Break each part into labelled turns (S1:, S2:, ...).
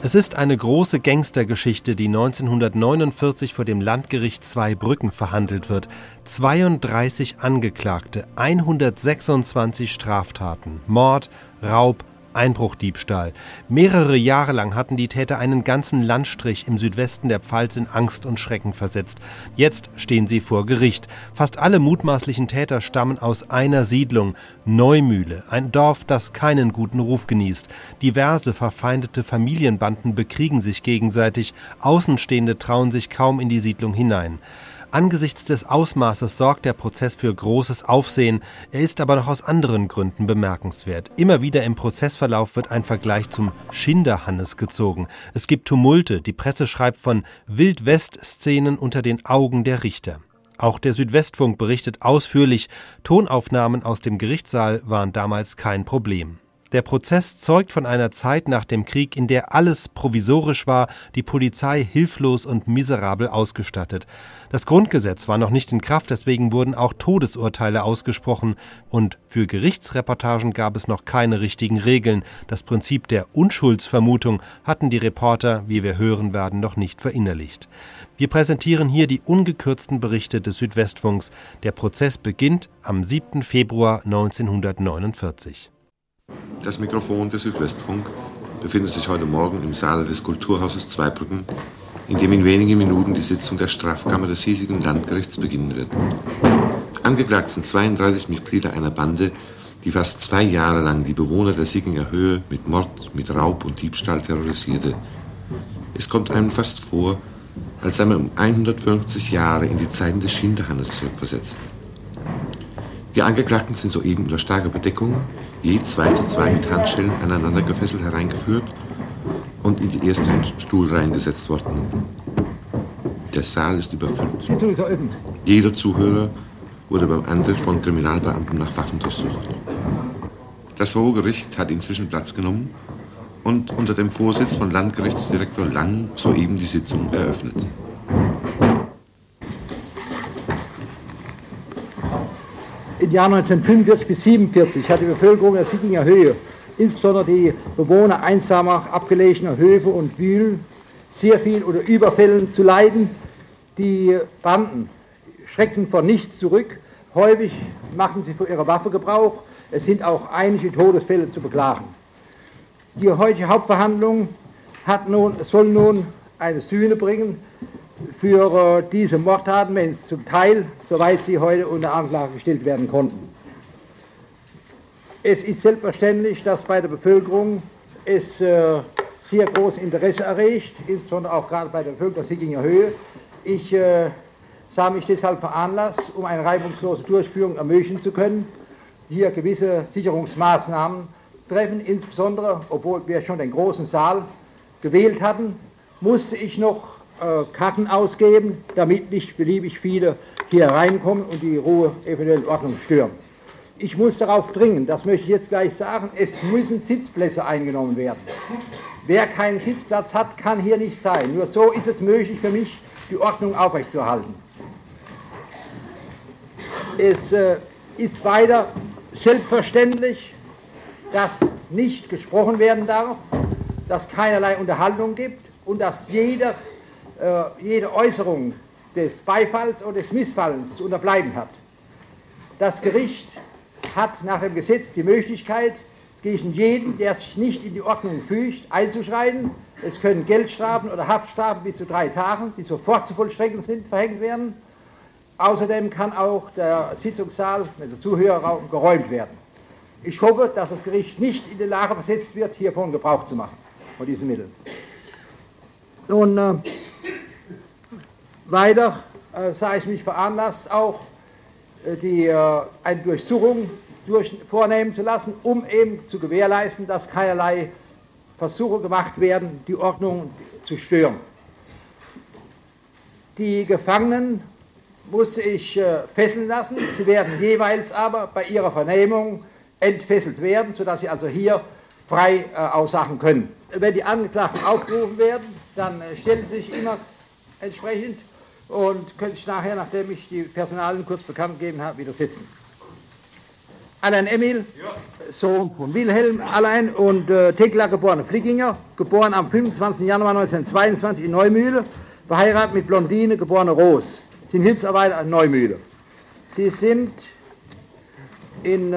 S1: Es ist eine große Gangstergeschichte, die 1949 vor dem Landgericht Zweibrücken verhandelt wird. 32 Angeklagte, 126 Straftaten, Mord, Raub, Einbruchdiebstahl. Mehrere Jahre lang hatten die Täter einen ganzen Landstrich im Südwesten der Pfalz in Angst und Schrecken versetzt. Jetzt stehen sie vor Gericht. Fast alle mutmaßlichen Täter stammen aus einer Siedlung, Neumühle, ein Dorf, das keinen guten Ruf genießt. Diverse verfeindete Familienbanden bekriegen sich gegenseitig. Außenstehende trauen sich kaum in die Siedlung hinein. Angesichts des Ausmaßes sorgt der Prozess für großes Aufsehen. Er ist aber noch aus anderen Gründen bemerkenswert. Immer wieder im Prozessverlauf wird ein Vergleich zum Schinderhannes gezogen. Es gibt Tumulte. Die Presse schreibt von Wild-West-Szenen unter den Augen der Richter. Auch der Südwestfunk berichtet ausführlich. Tonaufnahmen aus dem Gerichtssaal waren damals kein Problem. Der Prozess zeugt von einer Zeit nach dem Krieg, in der alles provisorisch war, die Polizei hilflos und miserabel ausgestattet. Das Grundgesetz war noch nicht in Kraft, deswegen wurden auch Todesurteile ausgesprochen. Und für Gerichtsreportagen gab es noch keine richtigen Regeln. Das Prinzip der Unschuldsvermutung hatten die Reporter, wie wir hören werden, noch nicht verinnerlicht. Wir präsentieren hier die ungekürzten Berichte des Südwestfunks. Der Prozess beginnt am 7. Februar 1949.
S2: Das Mikrofon des Südwestfunk befindet sich heute Morgen im Saal des Kulturhauses Zweibrücken, in dem in wenigen Minuten die Sitzung der Strafkammer des hiesigen Landgerichts beginnen wird. Angeklagt sind 32 Mitglieder einer Bande, die fast 2 Jahre lang die Bewohner der Sieginger Höhe mit Mord, mit Raub und Diebstahl terrorisierte. Es kommt einem fast vor, als sei man um 150 Jahre in die Zeiten des Schinderhannes zurückversetzt. Die Angeklagten sind soeben unter starker Bedeckung, je 2 zu 2 mit Handschellen aneinander gefesselt hereingeführt und in die ersten Stuhlreihen gesetzt worden. Der Saal ist überfüllt.
S3: Sitzung ist eröffnet.
S2: Jeder Zuhörer wurde beim Antritt von Kriminalbeamten nach Waffen durchsucht. Das Hohe Gericht hat inzwischen Platz genommen und unter dem Vorsitz von Landgerichtsdirektor Lang soeben die Sitzung eröffnet.
S3: Im Jahr 1945 bis 1947 hat die Bevölkerung der Sieginger Höhe, insbesondere die Bewohner einsamer, abgelegener Höfe und Wühlen, sehr viel unter Überfällen zu leiden. Die Banden schreckten vor nichts zurück. Häufig machten sie vor ihrer Waffe Gebrauch. Es sind auch einige Todesfälle zu beklagen. Die heutige Hauptverhandlung soll nun eine Sühne bringen für diese Mordtaten, wenn es zum Teil, soweit sie heute unter Anklage gestellt werden konnten. Es ist selbstverständlich, dass bei der Bevölkerung es sehr großes Interesse erregt, insbesondere auch gerade bei der Bevölkerung der Sieginger Höhe. Ich sah mich deshalb veranlasst, um eine reibungslose Durchführung ermöglichen zu können, hier gewisse Sicherungsmaßnahmen zu treffen. Insbesondere, obwohl wir schon den großen Saal gewählt hatten, musste ich noch Karten ausgeben, damit nicht beliebig viele hier reinkommen und die Ruhe, eventuell Ordnung stören. Ich muss darauf dringen, das möchte ich jetzt gleich sagen, es müssen Sitzplätze eingenommen werden. Wer keinen Sitzplatz hat, kann hier nicht sein. Nur so ist es möglich für mich, die Ordnung aufrechtzuerhalten. Es ist weiter selbstverständlich, dass nicht gesprochen werden darf, dass keinerlei Unterhaltung gibt und dass jede Äußerung des Beifalls oder des Missfallens zu unterbleiben hat. Das Gericht hat nach dem Gesetz die Möglichkeit, gegen jeden, der sich nicht in die Ordnung fügt, einzuschreiten. Es können Geldstrafen oder Haftstrafen bis zu 3 Tagen, die sofort zu vollstrecken sind, verhängt werden. Außerdem kann auch der Sitzungssaal mit dem Zuhörerraum geräumt werden. Ich hoffe, dass das Gericht nicht in die Lage versetzt wird, hiervon Gebrauch zu machen, von diesen Mitteln. Nun, weiter sah ich mich veranlasst, auch eine Durchsuchung vornehmen zu lassen, um eben zu gewährleisten, dass keinerlei Versuche gemacht werden, die Ordnung zu stören. Die Gefangenen musste ich fesseln lassen. Sie werden jeweils aber bei ihrer Vernehmung entfesselt werden, sodass sie also hier frei aussagen können. Wenn die Angeklagten aufgerufen werden, dann stellen sie sich immer entsprechend und können sich nachher, nachdem ich die Personalien kurz bekannt gegeben habe, wieder sitzen. Alain Emil, Sohn von Wilhelm Alain und Thekla, geborene Flickinger, geboren am 25. Januar 1922 in Neumühle, verheiratet mit Blondine, geborene Roos, sind Hilfsarbeiter in Neumühle. Sie sind in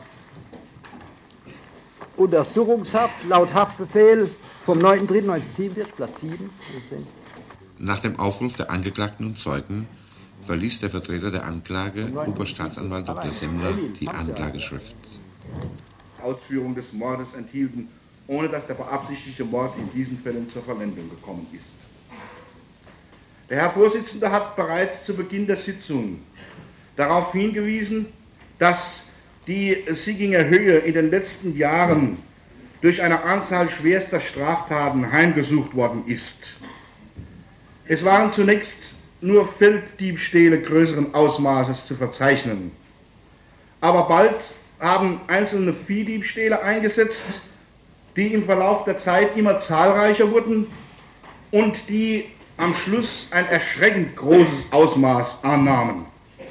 S3: Untersuchungshaft laut Haftbefehl vom 9.3.1947, Platz 7.
S2: Nach dem Aufruf der Angeklagten und Zeugen verließ der Vertreter der Anklage, Oberstaatsanwalt Dr. Semmler, die Anklageschrift.
S4: Ausführung des Mordes enthielten, ohne dass der beabsichtigte Mord in diesen Fällen zur Vollendung gekommen ist. Der Herr Vorsitzende hat bereits zu Beginn der Sitzung darauf hingewiesen, dass die Sieginger Höhe in den letzten Jahren durch eine Anzahl schwerster Straftaten heimgesucht worden ist. Es waren zunächst nur Felddiebstähle größeren Ausmaßes zu verzeichnen. Aber bald haben einzelne Viehdiebstähle eingesetzt, die im Verlauf der Zeit immer zahlreicher wurden und die am Schluss ein erschreckend großes Ausmaß annahmen.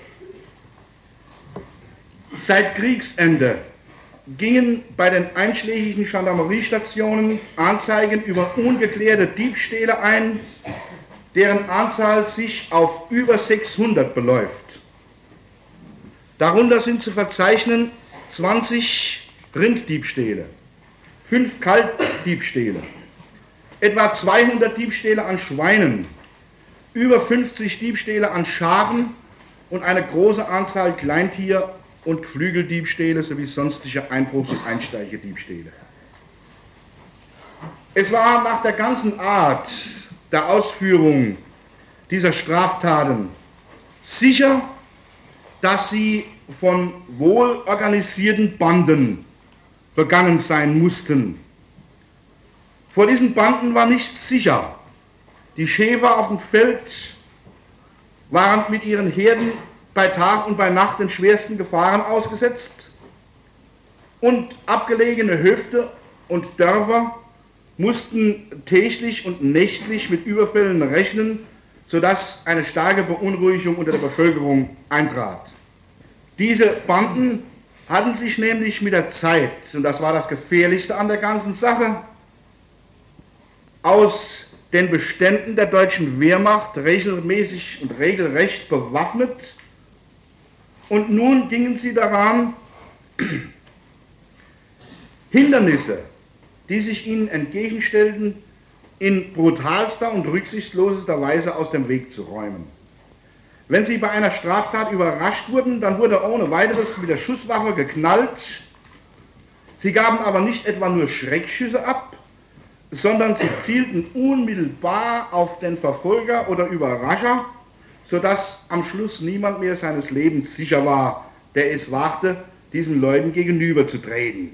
S4: Seit Kriegsende gingen bei den einschlägigen Gendarmeriestationen Anzeigen über ungeklärte Diebstähle ein, deren Anzahl sich auf über 600 beläuft. Darunter sind zu verzeichnen 20 Rinddiebstähle, 5 Kaltdiebstähle, etwa 200 Diebstähle an Schweinen, über 50 Diebstähle an Schafen und eine große Anzahl Kleintier- und Geflügeldiebstähle sowie sonstige Einbruchs- und Einsteigerdiebstähle. Es war nach der ganzen Art der Ausführung dieser Straftaten sicher, dass sie von wohlorganisierten Banden begangen sein mussten. Vor diesen Banden war nichts sicher. Die Schäfer auf dem Feld waren mit ihren Herden bei Tag und bei Nacht den schwersten Gefahren ausgesetzt und abgelegene Höfe und Dörfer mussten täglich und nächtlich mit Überfällen rechnen, sodass eine starke Beunruhigung unter der Bevölkerung eintrat. Diese Banden hatten sich nämlich mit der Zeit, und das war das Gefährlichste an der ganzen Sache, aus den Beständen der deutschen Wehrmacht regelmäßig und regelrecht bewaffnet, und nun gingen sie daran, Hindernisse, die sich ihnen entgegenstellten, in brutalster und rücksichtslosester Weise aus dem Weg zu räumen. Wenn sie bei einer Straftat überrascht wurden, dann wurde ohne weiteres mit der Schusswaffe geknallt. Sie gaben aber nicht etwa nur Schreckschüsse ab, sondern sie zielten unmittelbar auf den Verfolger oder Überrascher, sodass am Schluss niemand mehr seines Lebens sicher war, der es wagte, diesen Leuten gegenüberzutreten.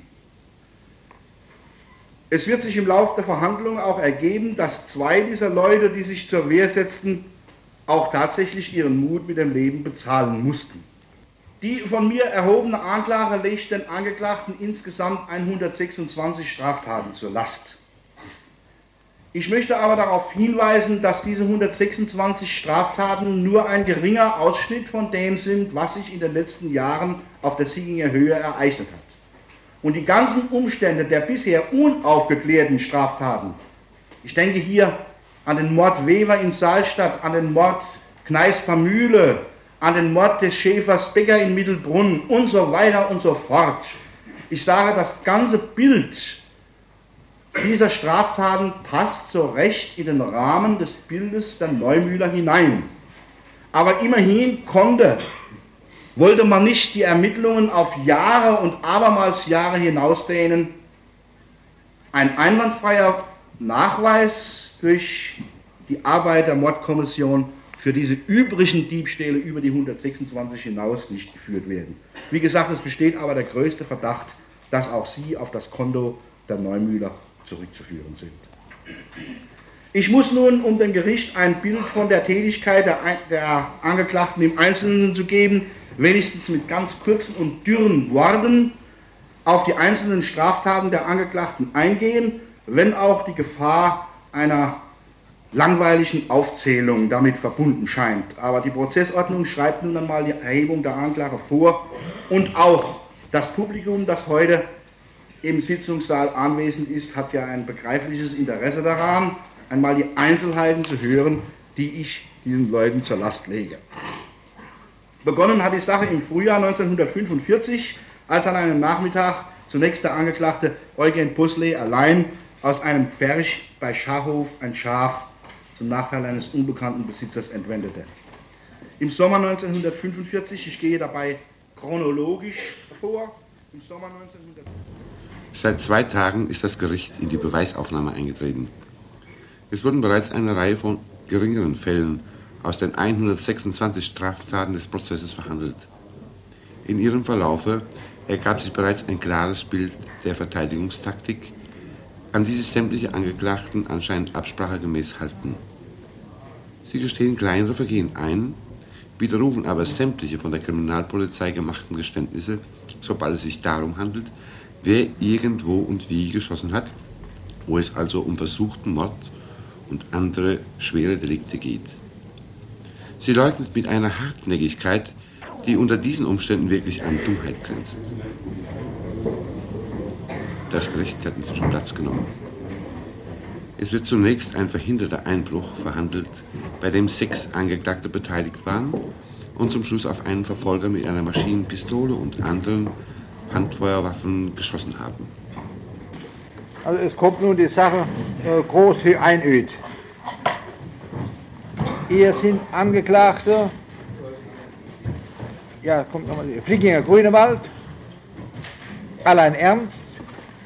S4: Es wird sich im Laufe der Verhandlungen auch ergeben, dass 2 dieser Leute, die sich zur Wehr setzten, auch tatsächlich ihren Mut mit dem Leben bezahlen mussten. Die von mir erhobene Anklage legt den Angeklagten insgesamt 126 Straftaten zur Last. Ich möchte aber darauf hinweisen, dass diese 126 Straftaten nur ein geringer Ausschnitt von dem sind, was sich in den letzten Jahren auf der Sieginger Höhe ereignet hat. Und die ganzen Umstände der bisher unaufgeklärten Straftaten, ich denke hier an den Mord Weber in Saalstadt, an den Mord Kneisper-Mühle, an den Mord des Schäfers Becker in Mittelbrunn und so weiter und so fort. Ich sage, das ganze Bild dieser Straftaten passt so recht in den Rahmen des Bildes der Neumühler hinein. Aber immerhin wollte man nicht die Ermittlungen auf Jahre und abermals Jahre hinausdehnen. Ein einwandfreier Nachweis durch die Arbeit der Mordkommission für diese übrigen Diebstähle über die 126 hinaus nicht geführt werden. Wie gesagt, es besteht aber der größte Verdacht, dass auch sie auf das Konto der Neumühler zurückzuführen sind. Ich muss nun, um dem Gericht ein Bild von der Tätigkeit der Angeklagten im Einzelnen zu geben, wenigstens mit ganz kurzen und dürren Worten auf die einzelnen Straftaten der Angeklagten eingehen, wenn auch die Gefahr einer langweiligen Aufzählung damit verbunden scheint. Aber die Prozessordnung schreibt nun einmal die Erhebung der Anklage vor und auch Das Publikum, das heute im Sitzungssaal anwesend ist, hat ja ein begreifliches Interesse daran, einmal die Einzelheiten zu hören, die ich diesen Leuten zur Last lege. Begonnen hat die Sache im Frühjahr 1945, als an einem Nachmittag zunächst der Angeklagte Eugen Bosley allein aus einem Pferch bei Schachhof ein Schaf zum Nachteil eines unbekannten Besitzers entwendete. Im Sommer 1945, ich gehe dabei chronologisch vor, im Sommer 1945.
S2: Seit 2 Tagen ist das Gericht in die Beweisaufnahme eingetreten. Es wurden bereits eine Reihe von geringeren Fällen aus den 126 Straftaten des Prozesses verhandelt. In ihrem Verlaufe ergab sich bereits ein klares Bild der Verteidigungstaktik, an die sich sämtliche Angeklagten anscheinend absprachegemäß halten. Sie gestehen kleinere Vergehen ein, widerrufen aber sämtliche von der Kriminalpolizei gemachten Geständnisse, sobald es sich darum handelt, wer irgendwo und wie geschossen hat, wo es also um versuchten Mord und andere schwere Delikte geht. Sie leugnet mit einer Hartnäckigkeit, die unter diesen Umständen wirklich an Dummheit grenzt. Das Gericht hat inzwischen Platz genommen. Es wird zunächst ein verhinderter Einbruch verhandelt, bei dem 6 Angeklagte beteiligt waren und zum Schluss auf einen Verfolger mit einer Maschinenpistole und anderen Handfeuerwaffen geschossen haben.
S3: Also es kommt nun die Sache groß für einöd. Hier sind Angeklagte, ja, kommt nochmal, Flickinger Grünewald, Allein Ernst,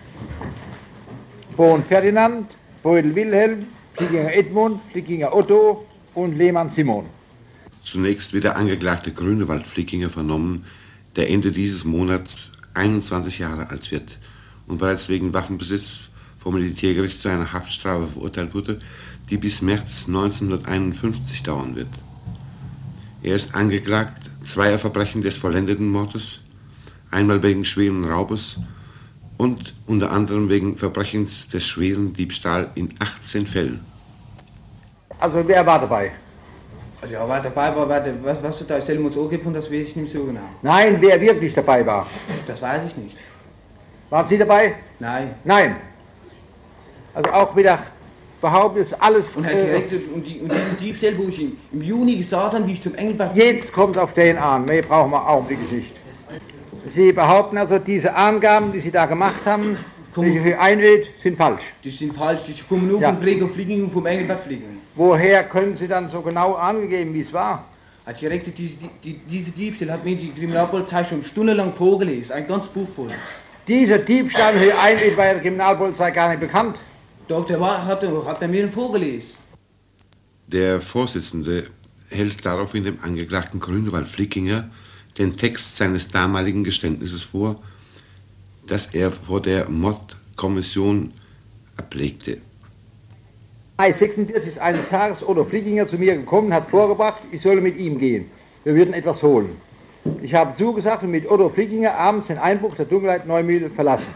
S3: Bohn Ferdinand, Beudel Wilhelm, Flickinger Edmund, Flickinger Otto und Lehmann Simon.
S2: Zunächst wird der Angeklagte Grünewald Flickinger vernommen, der Ende dieses Monats 21 Jahre alt wird und bereits wegen Waffenbesitz vom Militärgericht zu einer Haftstrafe verurteilt wurde, die bis März 1951 dauern wird. Er ist angeklagt zweier Verbrechen des vollendeten Mordes, einmal wegen schweren Raubes und unter anderem wegen Verbrechens des schweren Diebstahl in 18 Fällen.
S3: Also wer war dabei?
S5: Also ja, war dabei, was da ist Helmuts angegeben und das weiß ich nicht so genau.
S3: Nein, wer wirklich dabei war?
S5: Das weiß ich nicht.
S3: Waren Sie dabei?
S5: Nein.
S3: Nein. Also auch wieder behauptet es alles...
S5: Und Herr Direktor, und diese Diebstähle, wo ich im Juni gesagt habe, wie ich zum Engelbert...
S3: Jetzt kommt auf den an, mehr brauchen wir augenblicklich nicht. Sie behaupten also, diese Angaben, die Sie da gemacht haben, welche für einöd, sind falsch.
S5: Die sind falsch, die kommen nur vom Gregor Flickinger und vom Engelbert Flickinger.
S3: Woher können Sie dann so genau angegeben, wie es war?
S5: Herr Direktor, diese Diebstähle hat mir die Kriminalpolizei schon stundenlang vorgelesen, ein ganz Buch voll.
S3: Dieser Diebstahl für einöd war der Kriminalpolizei gar nicht bekannt.
S5: Doch, hat er mir vorgelesen.
S2: Der Vorsitzende hält daraufhin dem Angeklagten Grünewald Flickinger den Text seines damaligen Geständnisses vor, das er vor der Mordkommission ablegte.
S3: Mai 46 ist eines Tages Otto Flickinger zu mir gekommen, hat vorgebracht, ich solle mit ihm gehen. Wir würden etwas holen. Ich habe zugesagt und mit Otto Flickinger abends den Einbruch der Dunkelheit Neumühle verlassen.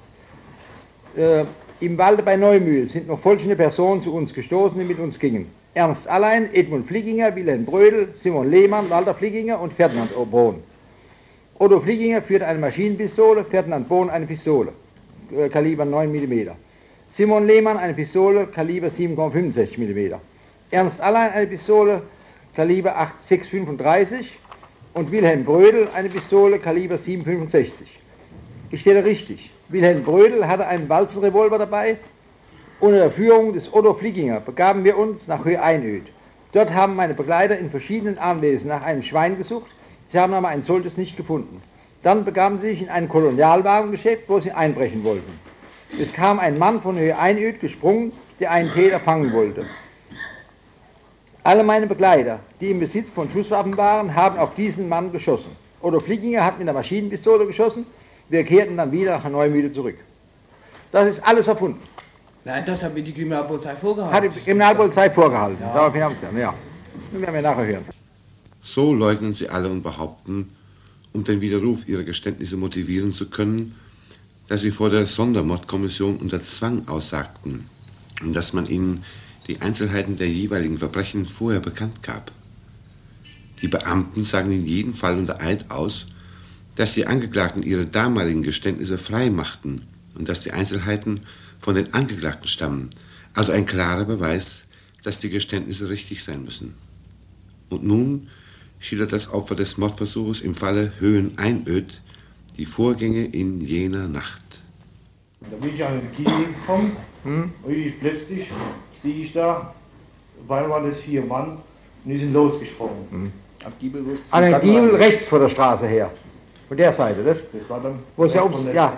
S3: Im Walde bei Neumühl sind noch folgende Personen zu uns gestoßen, die mit uns gingen. Ernst Allein, Edmund Flickinger, Wilhelm Brödel, Simon Lehmann, Walter Flickinger und Ferdinand Bohn. Otto Flickinger führte eine Maschinenpistole, Ferdinand Bohn eine Pistole, Kaliber 9 mm. Simon Lehmann eine Pistole, Kaliber 7,65 mm. Ernst Allein eine Pistole, Kaliber 6,35 und Wilhelm Brödel eine Pistole, Kaliber 7,65. Ich stelle richtig, Wilhelm Brödel hatte einen Walzenrevolver dabei. Unter der Führung des Otto Flickinger begaben wir uns nach Höhe-Einöd. Dort haben meine Begleiter in verschiedenen Anwesen nach einem Schwein gesucht, sie haben aber ein solches nicht gefunden. Dann begaben sie sich in ein Kolonialwarengeschäft, wo sie einbrechen wollten. Es kam ein Mann von Höhe-Einöd gesprungen, der einen Täter fangen wollte. Alle meine Begleiter, die im Besitz von Schusswaffen waren, haben auf diesen Mann geschossen. Otto Flickinger hat mit der Maschinenpistole geschossen, wir kehrten dann wieder nach Neumühle zurück. Das ist alles erfunden.
S5: Nein, das hat mir die Kriminalpolizei vorgehalten.
S3: Hat die Kriminalpolizei vorgehalten.
S5: Ja.
S3: Daraufhin haben sie dann, ja. Das werden wir nachher hören.
S2: So leugnen sie alle und behaupten, um den Widerruf ihrer Geständnisse motivieren zu können, dass sie vor der Sondermordkommission unter Zwang aussagten und dass man ihnen die Einzelheiten der jeweiligen Verbrechen vorher bekannt gab. Die Beamten sagen in jedem Fall unter Eid aus, dass die Angeklagten ihre damaligen Geständnisse frei machten und dass die Einzelheiten von den Angeklagten stammen. Also ein klarer Beweis, dass die Geständnisse richtig sein müssen. Und nun schildert das Opfer des Mordversuches im Falle Höhen-Einöd die Vorgänge in jener Nacht.
S6: Da bin ich an den Kiel gekommen und plötzlich sehe ich da, weil war das 4 Mann und die sind losgesprungen.
S3: An den Giebel rechts vor der Straße her. Von der Seite, nicht?
S6: Das war dann
S3: Wo es ja ums, ja,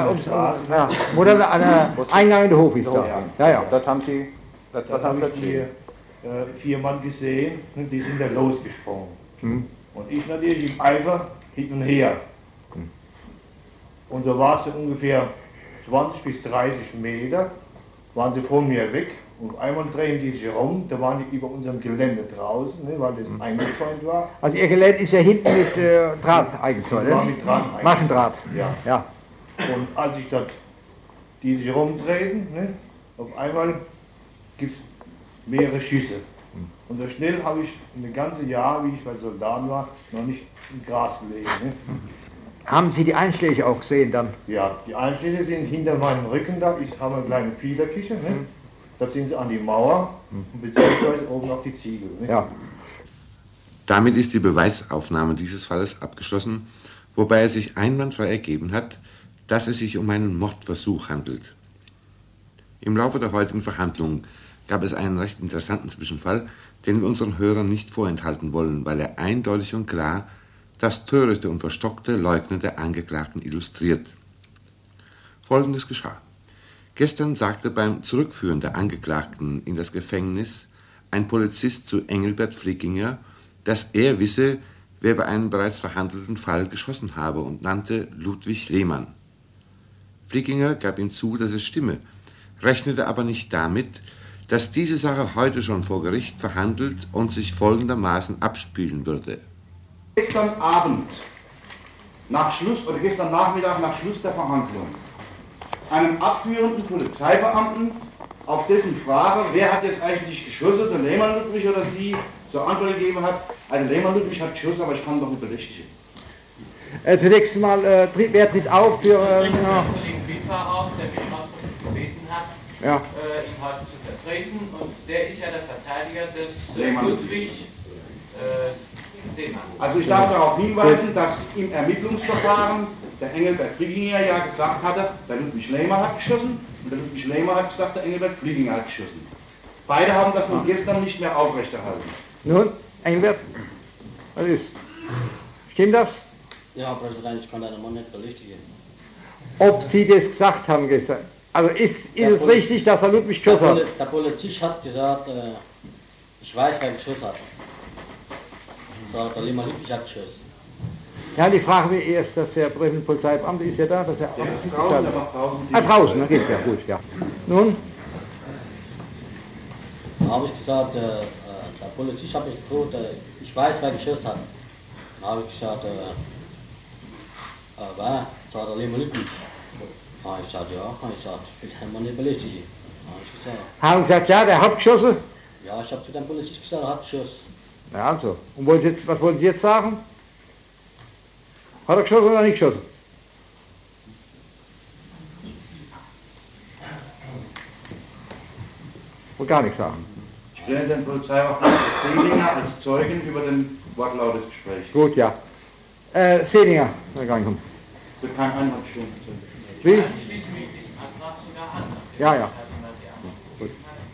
S3: wo dann der Eingang in den Hof ist da. Ja.
S6: Das haben Sie, das haben die 4 Mann gesehen und die sind da losgesprungen. Und ich natürlich im Eifer hin und her. Und so war es ungefähr 20 bis 30 Meter, waren sie von mir weg. Und auf einmal drehen die sich rum, da waren die über unserem Gelände draußen, ne, weil das eingezäunt war.
S3: Also Ihr Gelände ist ja hinten mit Draht eingezäunt,
S6: War
S3: ne?
S6: mit Draht
S3: Maschendraht.
S6: Ja. Und als ich dort, die sich rumdrehen, ne, auf einmal gibt es mehrere Schüsse. Und so schnell habe ich ein ganzes Jahr, wie ich bei Soldaten war, noch nicht im Gras gelegen. Ne.
S3: Haben Sie die Einschläge auch gesehen dann?
S6: Ja, die Einschläge sind hinter meinem Rücken da. Ich habe eine kleine Fiederküche. Ne. Da sind sie an die Mauer und beziehungsweise oben auf die Ziegel. Ne.
S3: Ja.
S2: Damit ist die Beweisaufnahme dieses Falles abgeschlossen, wobei es sich einwandfrei ergeben hat, dass es sich um einen Mordversuch handelt. Im Laufe der heutigen Verhandlungen gab es einen recht interessanten Zwischenfall, den wir unseren Hörern nicht vorenthalten wollen, weil er eindeutig und klar das törichte und verstockte Leugnen der Angeklagten illustriert. Folgendes geschah. Gestern sagte beim Zurückführen der Angeklagten in das Gefängnis ein Polizist zu Engelbert Frickinger, dass er wisse, wer bei einem bereits verhandelten Fall geschossen habe und nannte Ludwig Lehmann. Frickinger gab ihm zu, dass es stimme, rechnete aber nicht damit, dass diese Sache heute schon vor Gericht verhandelt und sich folgendermaßen abspielen würde.
S4: Gestern Abend, nach Schluss, oder gestern Nachmittag nach Schluss der Verhandlung, einem abführenden Polizeibeamten, auf dessen Frage, wer hat jetzt eigentlich geschossen, der Lehmann Ludwig oder Sie, zur Antwort gegeben hat, also Lehmann Ludwig hat geschossen, aber ich kann doch nicht berechtigen.
S3: Zunächst mal, wer tritt auf für...
S7: Kollegen Biffer auf, der mich ausdrücklich gebeten hat, ihn heute zu vertreten, und der ist ja der Verteidiger des Ludwig Lehmann.
S4: Also ich darf darauf hinweisen, dass im Ermittlungsverfahren der Engelbert Frickinger ja gesagt hatte, der Ludwig Lehmann hat geschossen, und der Ludwig Lehmann hat gesagt, der Engelbert Frickinger hat geschossen. Beide haben das nun gestern nicht mehr aufrechterhalten.
S3: Nun, Engelbert, was ist? Stimmt das?
S8: Ja, Präsident, ich kann deinen Mann nicht berichtigen.
S3: Ob Sie das gesagt haben gestern? Also ist es richtig, dass er Ludwig geschossen hat?
S8: Der Polizist hat gesagt, ich weiß, wer geschossen hat. So, der Lehmann Ludwig hat geschossen.
S3: Ja, die Frage mir erst, dass der Polizeibeamte ist ja da, dass er...
S4: Der ist draußen, der macht draußen.
S3: Draußen, dann geht's ja gut, ja. Nun?
S8: Da habe ich gesagt, der Polizist hat mich gefragt, ich weiß, wer geschossen hat. Da habe ich gesagt, wer? Sagt der Lehmann Ludwig. Da habe ich gesagt, ja, habe ich gesagt, ich will deinen Mann nicht berichtigen. Da habe ich gesagt.
S3: Haben gesagt, ja, der hat geschossen?
S8: Ja, ich habe zu dem Polizist gesagt, er hat geschossen.
S3: Ja, also. Und was wollen Sie jetzt sagen? Hat er geschossen oder nicht geschossen? Und gar nichts sagen.
S4: Ich stelle den Polizeiwachtmeister Selinger als Zeugen über den Wortlaut des Gesprächs.
S3: Gut, ja. Selinger,
S4: Wird kein Einwand stehen.
S3: Wie?
S7: Ich schließe mich diesem Antrag sogar an.
S3: Ja. Gut.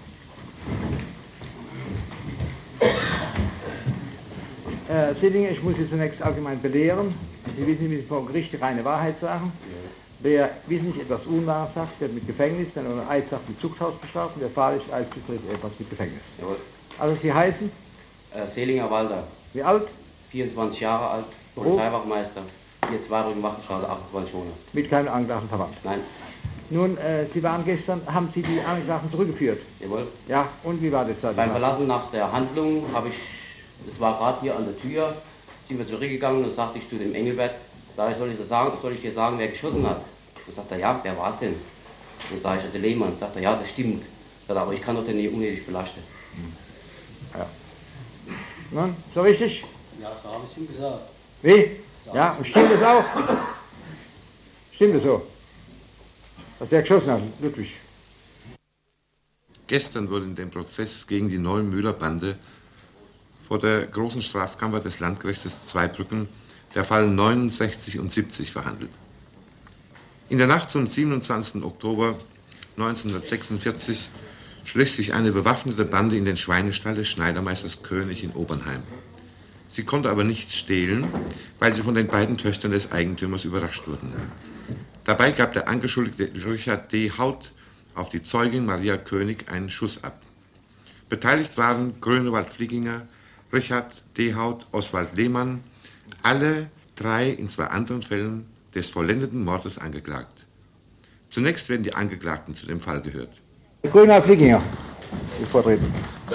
S3: Selinger, ich muss Sie zunächst allgemein belehren. Sie wissen, wie Sie vor Gericht die reine Wahrheit sagen. Wer wissentlich etwas Unwahres sagt, wird mit Gefängnis, wenn er eine Eid sagt, mit Zuchthaus bestraft, und wer fahrlich Eid ist etwas mit Gefängnis.
S8: Jawohl.
S3: Also Sie heißen?
S8: Selinger Walter,
S3: Wie alt?
S8: 24 Jahre alt, Polizeiwachmeister, hier 2 Rücken Wachtenstraße, 28 Monate.
S3: Mit keinem Angeklagten verwandt.
S8: Nein,
S3: Nun, Sie waren gestern, haben Sie die Angeklagten zurückgeführt?
S8: jawohl.
S3: Ja, und wie war das da?
S8: Beim Verlassen nach der Handlung habe ich, das war gerade hier an der Tür, sind wir zurückgegangen und sagte ich zu dem Engelbert, soll ich dir sagen, wer geschossen hat? Dann sagt er, ja, wer war es denn? Dann sage ich, der Lehmann. Dann sagt er, ja, das stimmt. Sagt er, aber ich kann doch den nicht unnötig belasten.
S3: Ja. Nun, so richtig?
S8: Ja, so habe ich es ihm gesagt.
S3: Wie? Ja, und stimmt das auch? Stimmt das so? Dass er geschossen hat, Ludwig?
S2: Gestern wurde in dem Prozess gegen die Neumühler-Bande vor der großen Strafkammer des Landgerichtes Zweibrücken der Fall 69 und 70 verhandelt. In der Nacht zum 27. Oktober 1946 schlich sich eine bewaffnete Bande in den Schweinestall des Schneidermeisters König in Obernheim. Sie konnte aber nichts stehlen, weil sie von den beiden Töchtern des Eigentümers überrascht wurden. Dabei gab der Angeschuldigte Richard D. Haut auf die Zeugin Maria König einen Schuss ab. Beteiligt waren Grönewald-Flieginger, Richard D. Haut, Oswald Lehmann, alle drei in zwei anderen Fällen des vollendeten Mordes angeklagt. Zunächst werden die Angeklagten zu dem Fall gehört.
S3: Grönewald-Flieginger, die vortreten.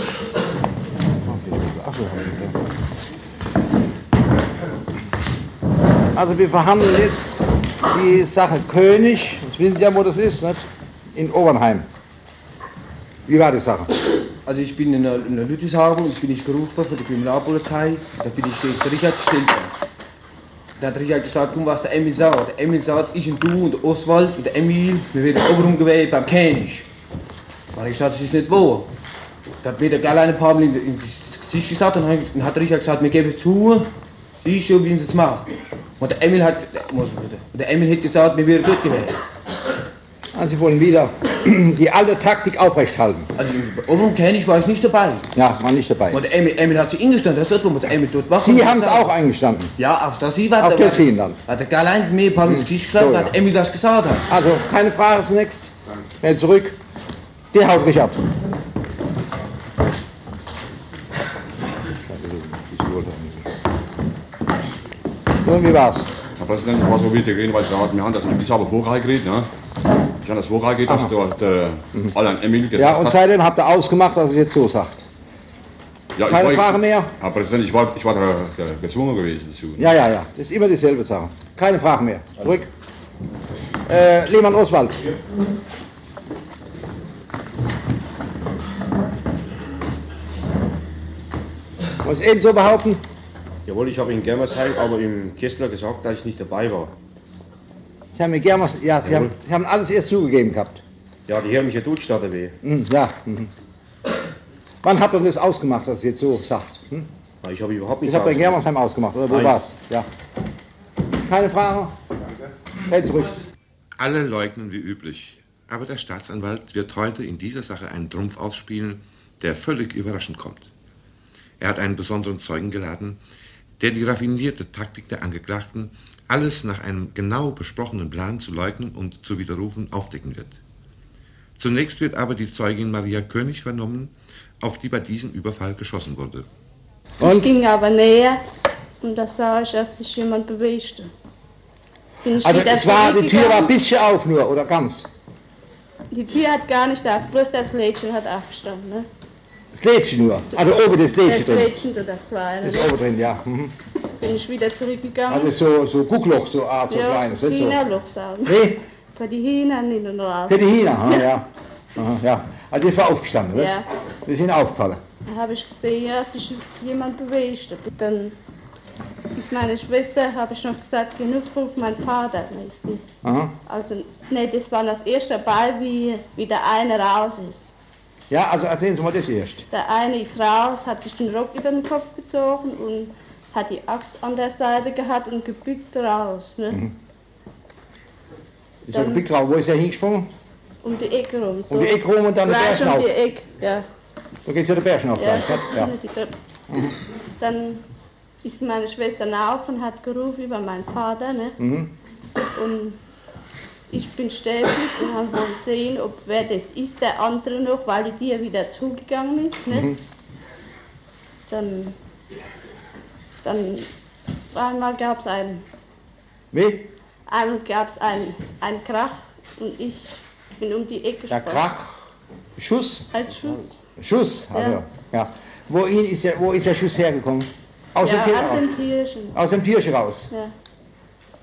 S3: Also wir verhandeln jetzt die Sache König, das wissen Sie ja, wo das ist, nicht? In Obernheim. Wie war die Sache?
S5: Also ich bin in der Lütteshagen und bin ich gerufen von der Kriminalpolizei. Da bin ich gegen den Richard gestellt worden. Da hat Richard gesagt, komm, was der Emil sagt. Der Emil sagt, ich und du und der Oswald und der Emil, wir werden oben gewählt beim König. Da habe ich gesagt, das ist nicht wahr. Da hat mir der Kerl ein paar Mal ins Gesicht gesagt und dann hat Richard gesagt, wir geben es zu, siehst du, wie sie es machen. Und der Emil hat gesagt, wir werden dort gewählt.
S3: Also Sie wollen wieder die alte Taktik aufrechthalten.
S5: Also oben König war ich nicht dabei.
S3: Ja, war nicht dabei.
S5: Und der Emil hat sich eingestanden, das ist dort, wo der Emil dort war.
S3: Sie haben es auch eingestanden?
S5: Ja, auf das Sie war.
S3: Auf das Sie dann?
S5: Hat der Kerl ein mir ein paar ins Gesicht geschlagen, hat Emil das gesagt hat.
S3: Also, keine Frage zunächst. Schnell zurück. Der Haut Richard. Und wie war's?
S9: Herr Präsident, ich war so wie der Grünewald sagt, wir haben das bis aber vorgeredet, ne? Ich habe das vorgeredet, dass dort Alain Emil gesagt hat.
S3: Ja, und seitdem habt ihr ausgemacht, dass er jetzt so sagt.
S9: Ja,
S3: keine Frage mehr?
S9: Herr Präsident, ich war gezwungen gewesen dazu.
S3: Ja, ja, ja, das ist immer dieselbe Sache. Keine Frage mehr. Zurück. Lehmann Oswald. Wollen Sie ebenso behaupten?
S10: Jawohl, ich habe in Germersheim, aber im Kessler gesagt, dass ich nicht dabei war.
S3: Sie haben in Germersheim, ja, Sie haben alles erst zugegeben gehabt.
S10: Ja, die haben mich ja totgestellt dabei.
S3: Ja. Wann habt ihr das ausgemacht, dass ihr jetzt so sagt?
S10: Na, ich habe überhaupt nichts
S3: ausgemacht. Das habt ihr in Germersheim ausgemacht, oder wo war's? Ja. Keine Frage? Hey, zurück.
S2: Alle leugnen wie üblich, aber der Staatsanwalt wird heute in dieser Sache einen Trumpf ausspielen, der völlig überraschend kommt. Er hat einen besonderen Zeugen geladen, der die raffinierte Taktik der Angeklagten, alles nach einem genau besprochenen Plan zu leugnen und zu widerrufen, aufdecken wird. Zunächst wird aber die Zeugin Maria König vernommen, auf die bei diesem Überfall geschossen wurde.
S11: Ich ging aber näher und da sah ich, dass sich jemand bewegte.
S3: Also die Tür war ein bisschen auf nur, oder ganz?
S11: Die Tür hat gar nicht auf, bloß das Lädchen hat aufgestanden. Ne?
S3: Das Lädchen nur? Also oben das Lädchen drin?
S11: Das Lädchen und das Kleine.
S3: Das ist oben drin, ja.
S11: Bin ich wieder zurückgegangen.
S3: Also so Guckloch, so Art, so
S11: ja,
S3: kleines.
S11: Ja, Hühnerloch sagen.
S3: Nee?
S11: Für die Hühner nicht nur.
S3: Für die Hühner, ja. Aha, ja. Also das war aufgestanden, oder?
S11: Ja.
S3: Das ist Ihnen aufgefallen?
S11: Da habe ich gesehen, ja, sich jemand bewegt. Dann ist meine Schwester, habe ich noch gesagt, genug ruf mein Vater, ist das.
S3: Aha.
S11: Also, nee, das war das erste Mal, wie der eine raus ist.
S3: Ja, also erzählen Sie mal das erst.
S11: Der eine ist raus, hat sich den Rock über den Kopf gezogen und hat die Axt an der Seite gehabt und gebückt raus. Ne?
S3: Ist er gebückt raus? Wo ist er hingesprungen?
S11: Um die Ecke rum.
S3: Um die Ecke rum und dann den Bärchen auf?
S11: Um die Ecke, ja.
S3: Da geht es ja der Bärchen auf gleich, ja.
S11: Dann ist meine Schwester auf und hat gerufen über meinen Vater. Ne? Und ich bin stehen und habe gesehen, wer das ist, der andere noch, weil die Tür wieder zugegangen ist. Ne? Dann einmal gab es einen.
S3: Wie?
S11: Einmal gab es einen Krach und ich bin um die Ecke gesprungen.
S3: Der Krach? Schuss?
S11: Ein Schuss.
S3: Schuss, also, ja. Wo ist der Schuss hergekommen? Aus
S11: dem Türchen.
S3: Aus dem Türchen raus?
S11: Ja.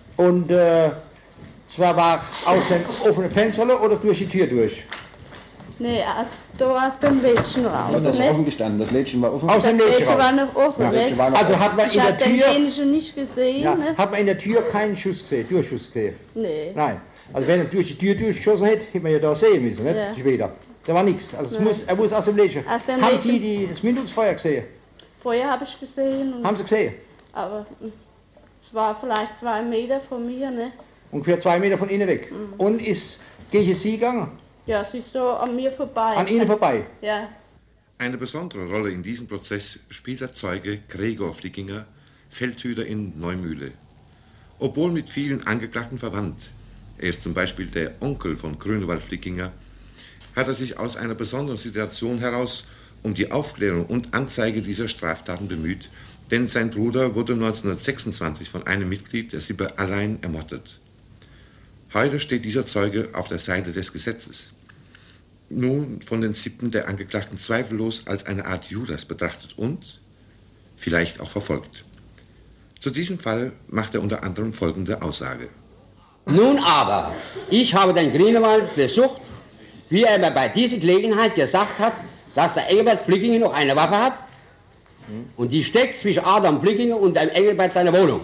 S3: Und zwar war aus dem offenen Fenster oder durch die Tür durch?
S11: Nee, da aus dem Lädchen raus.
S12: Das ist offen gestanden, das Lädchen war offen.
S3: Aus dem Lädchen
S11: war noch offen.
S3: Ja. Also hat man
S11: ich
S3: in der
S11: habe
S3: Tür...
S11: denjenigen nicht gesehen.
S3: Ja,
S11: Ne?
S3: hat man in der Tür keinen Schuss gesehen, Durchschuss gesehen?
S11: Nee.
S3: Nein. Also wenn er durch die Tür durchgeschossen hätte, hätte man ja da sehen müssen, nicht?
S11: Ja.
S3: Später. Da war nichts. Also er muss aus dem Lädchen. Haben Sie das Mündungsfeuer gesehen?
S11: Feuer habe ich gesehen.
S3: Haben Sie gesehen?
S11: Aber es war vielleicht 2 Meter von mir, ne?
S3: Ungefähr 2 Meter von Ihnen weg. Und ist gegen Sie gegangen?
S11: Ja, sie ist so an mir vorbei.
S3: An Ihnen vorbei?
S11: Ja.
S2: Eine besondere Rolle in diesem Prozess spielt der Zeuge Gregor Flickinger, Feldhüter in Neumühle. Obwohl mit vielen Angeklagten verwandt, er ist zum Beispiel der Onkel von Grünewald Flickinger, hat er sich aus einer besonderen Situation heraus um die Aufklärung und Anzeige dieser Straftaten bemüht, denn sein Bruder wurde 1926 von einem Mitglied der Sippe allein ermordet. Heute steht dieser Zeuge auf der Seite des Gesetzes. Nun von den Sippen der Angeklagten zweifellos als eine Art Judas betrachtet und vielleicht auch verfolgt. Zu diesem Fall macht er unter anderem folgende Aussage.
S8: Nun aber, ich habe den Grünewald besucht, wie er mir bei dieser Gelegenheit gesagt hat, dass der Engelbert Flickinger noch eine Waffe hat und die steckt zwischen Adam Flickinger und dem Engelbert seiner Wohnung.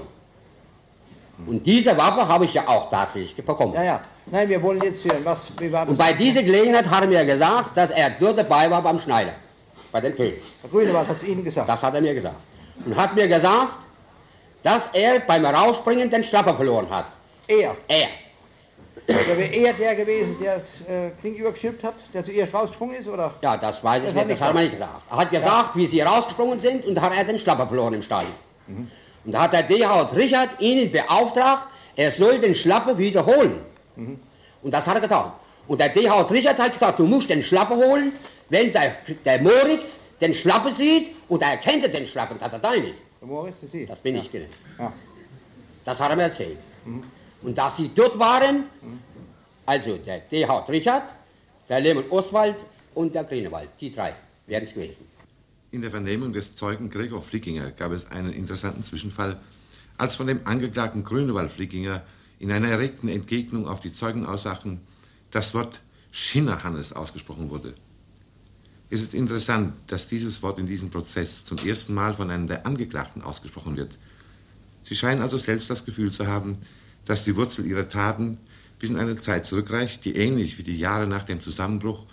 S8: Und diese Waffe habe ich ja auch tatsächlich bekommen.
S3: Ja, ja. Nein, wir wollen jetzt hören, wie war das?
S8: Und bei dieser Gelegenheit hat er mir gesagt, dass er dort dabei war beim Schneider, bei dem König.
S3: Herr Grünewald hat es Ihnen gesagt?
S8: Das hat er mir gesagt. Und hat mir gesagt, dass er beim Rausspringen den Schlapper verloren hat.
S3: Er?
S8: Er.
S3: Also wäre er der gewesen, der das Ding übergeschippt hat, der zuerst rausgesprungen ist, oder?
S8: Ja, das weiß ich nicht, das hat er mir nicht gesagt. Er hat gesagt, wie sie rausgesprungen sind, und da hat er den Schlapper verloren im Stall. Und da hat der D.H. Richard ihnen beauftragt, er soll den Schlapper wiederholen. Und das hat er getan. Und der D.H. Richard hat gesagt, du musst den Schlapper holen, wenn der Moritz den Schlapper sieht und er erkennt den Schlapper, dass er dein ist.
S3: Der Moritz ist Sie?
S8: Das bin ich gewesen.
S3: Ja.
S8: Das hat er mir erzählt. Und dass sie dort waren, also der D.H. Richard, der Lehmann Oswald und der Grünewald, die 3 wären es gewesen.
S2: In der Vernehmung des Zeugen Gregor Flickinger gab es einen interessanten Zwischenfall, als von dem Angeklagten Grünewald Flickinger in einer erregten Entgegnung auf die Zeugenaussagen das Wort Schinnerhannes ausgesprochen wurde. Es ist interessant, dass dieses Wort in diesem Prozess zum ersten Mal von einem der Angeklagten ausgesprochen wird. Sie scheinen also selbst das Gefühl zu haben, dass die Wurzel ihrer Taten bis in eine Zeit zurückreicht, die ähnlich wie die Jahre nach dem Zusammenbruch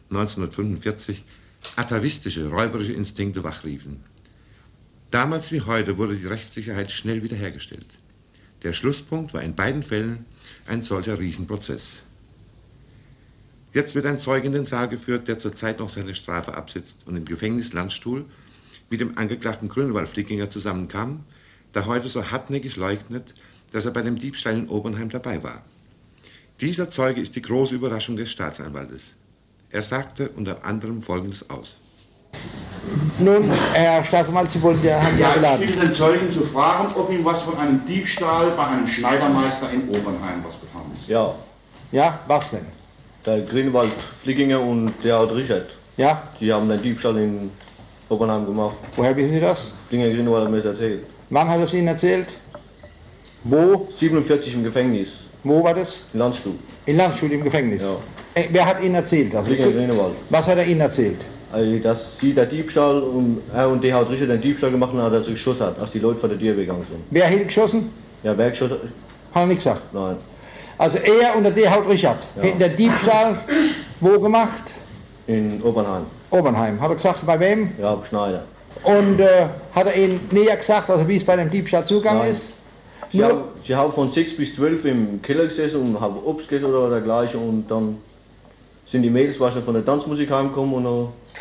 S2: 1945 atavistische, räuberische Instinkte wachriefen. Damals wie heute wurde die Rechtssicherheit schnell wiederhergestellt. Der Schlusspunkt war in beiden Fällen ein solcher Riesenprozess. Jetzt wird ein Zeuge in den Saal geführt, der zurzeit noch seine Strafe absitzt und im Gefängnis Landstuhl mit dem Angeklagten Grünewald Flickinger zusammenkam, der heute so hartnäckig leugnet, dass er bei dem Diebstahl in Obernheim dabei war. Dieser Zeuge ist die große Überraschung des Staatsanwaltes. Er sagte unter anderem Folgendes aus.
S3: Nun, Herr Staatsanwalt, Sie haben ja geladen.
S4: Ich bitte den Zeugen zu fragen, ob ihm was von einem Diebstahl bei einem Schneidermeister in Obernheim was bekannt ist.
S10: Ja.
S3: Ja, was denn?
S10: Der Grünewald Flickinger und der Richard.
S3: Ja?
S10: Die haben den Diebstahl in Obernheim gemacht.
S3: Woher wissen Sie das?
S10: Flickinger Grünewald hat mir das erzählt.
S3: Wann hat er es Ihnen erzählt? Wo?
S10: 47 im Gefängnis.
S3: Wo war das?
S10: In Landstuhl.
S3: In Landstuhl im Gefängnis?
S10: Ja.
S3: Wer hat Ihnen erzählt? Also,
S10: Flickinger Grünewald.
S3: was hat er Ihnen erzählt?
S10: Also, dass sie der Diebstahl und er und D.H. Richard den Diebstahl gemacht haben, als er geschossen hat, als die Leute vor der Tür gegangen sind.
S3: Wer hat geschossen?
S10: Ja, wer geschossen?
S3: Hat er nicht gesagt?
S10: Nein.
S3: Also er und der D.H. Richard hätten den Diebstahl wo gemacht?
S10: In Obernheim.
S3: Obernheim. Hat er gesagt, bei wem?
S10: Ja, beim Schneider.
S3: Und hat er Ihnen näher gesagt, also wie es bei dem Diebstahl zugegangen ist?
S10: Sie haben von 6 bis 12 im Keller gesessen und haben Obst gegessen oder dergleichen und dann sind die Mädels wahrscheinlich von der Tanzmusik heimgekommen und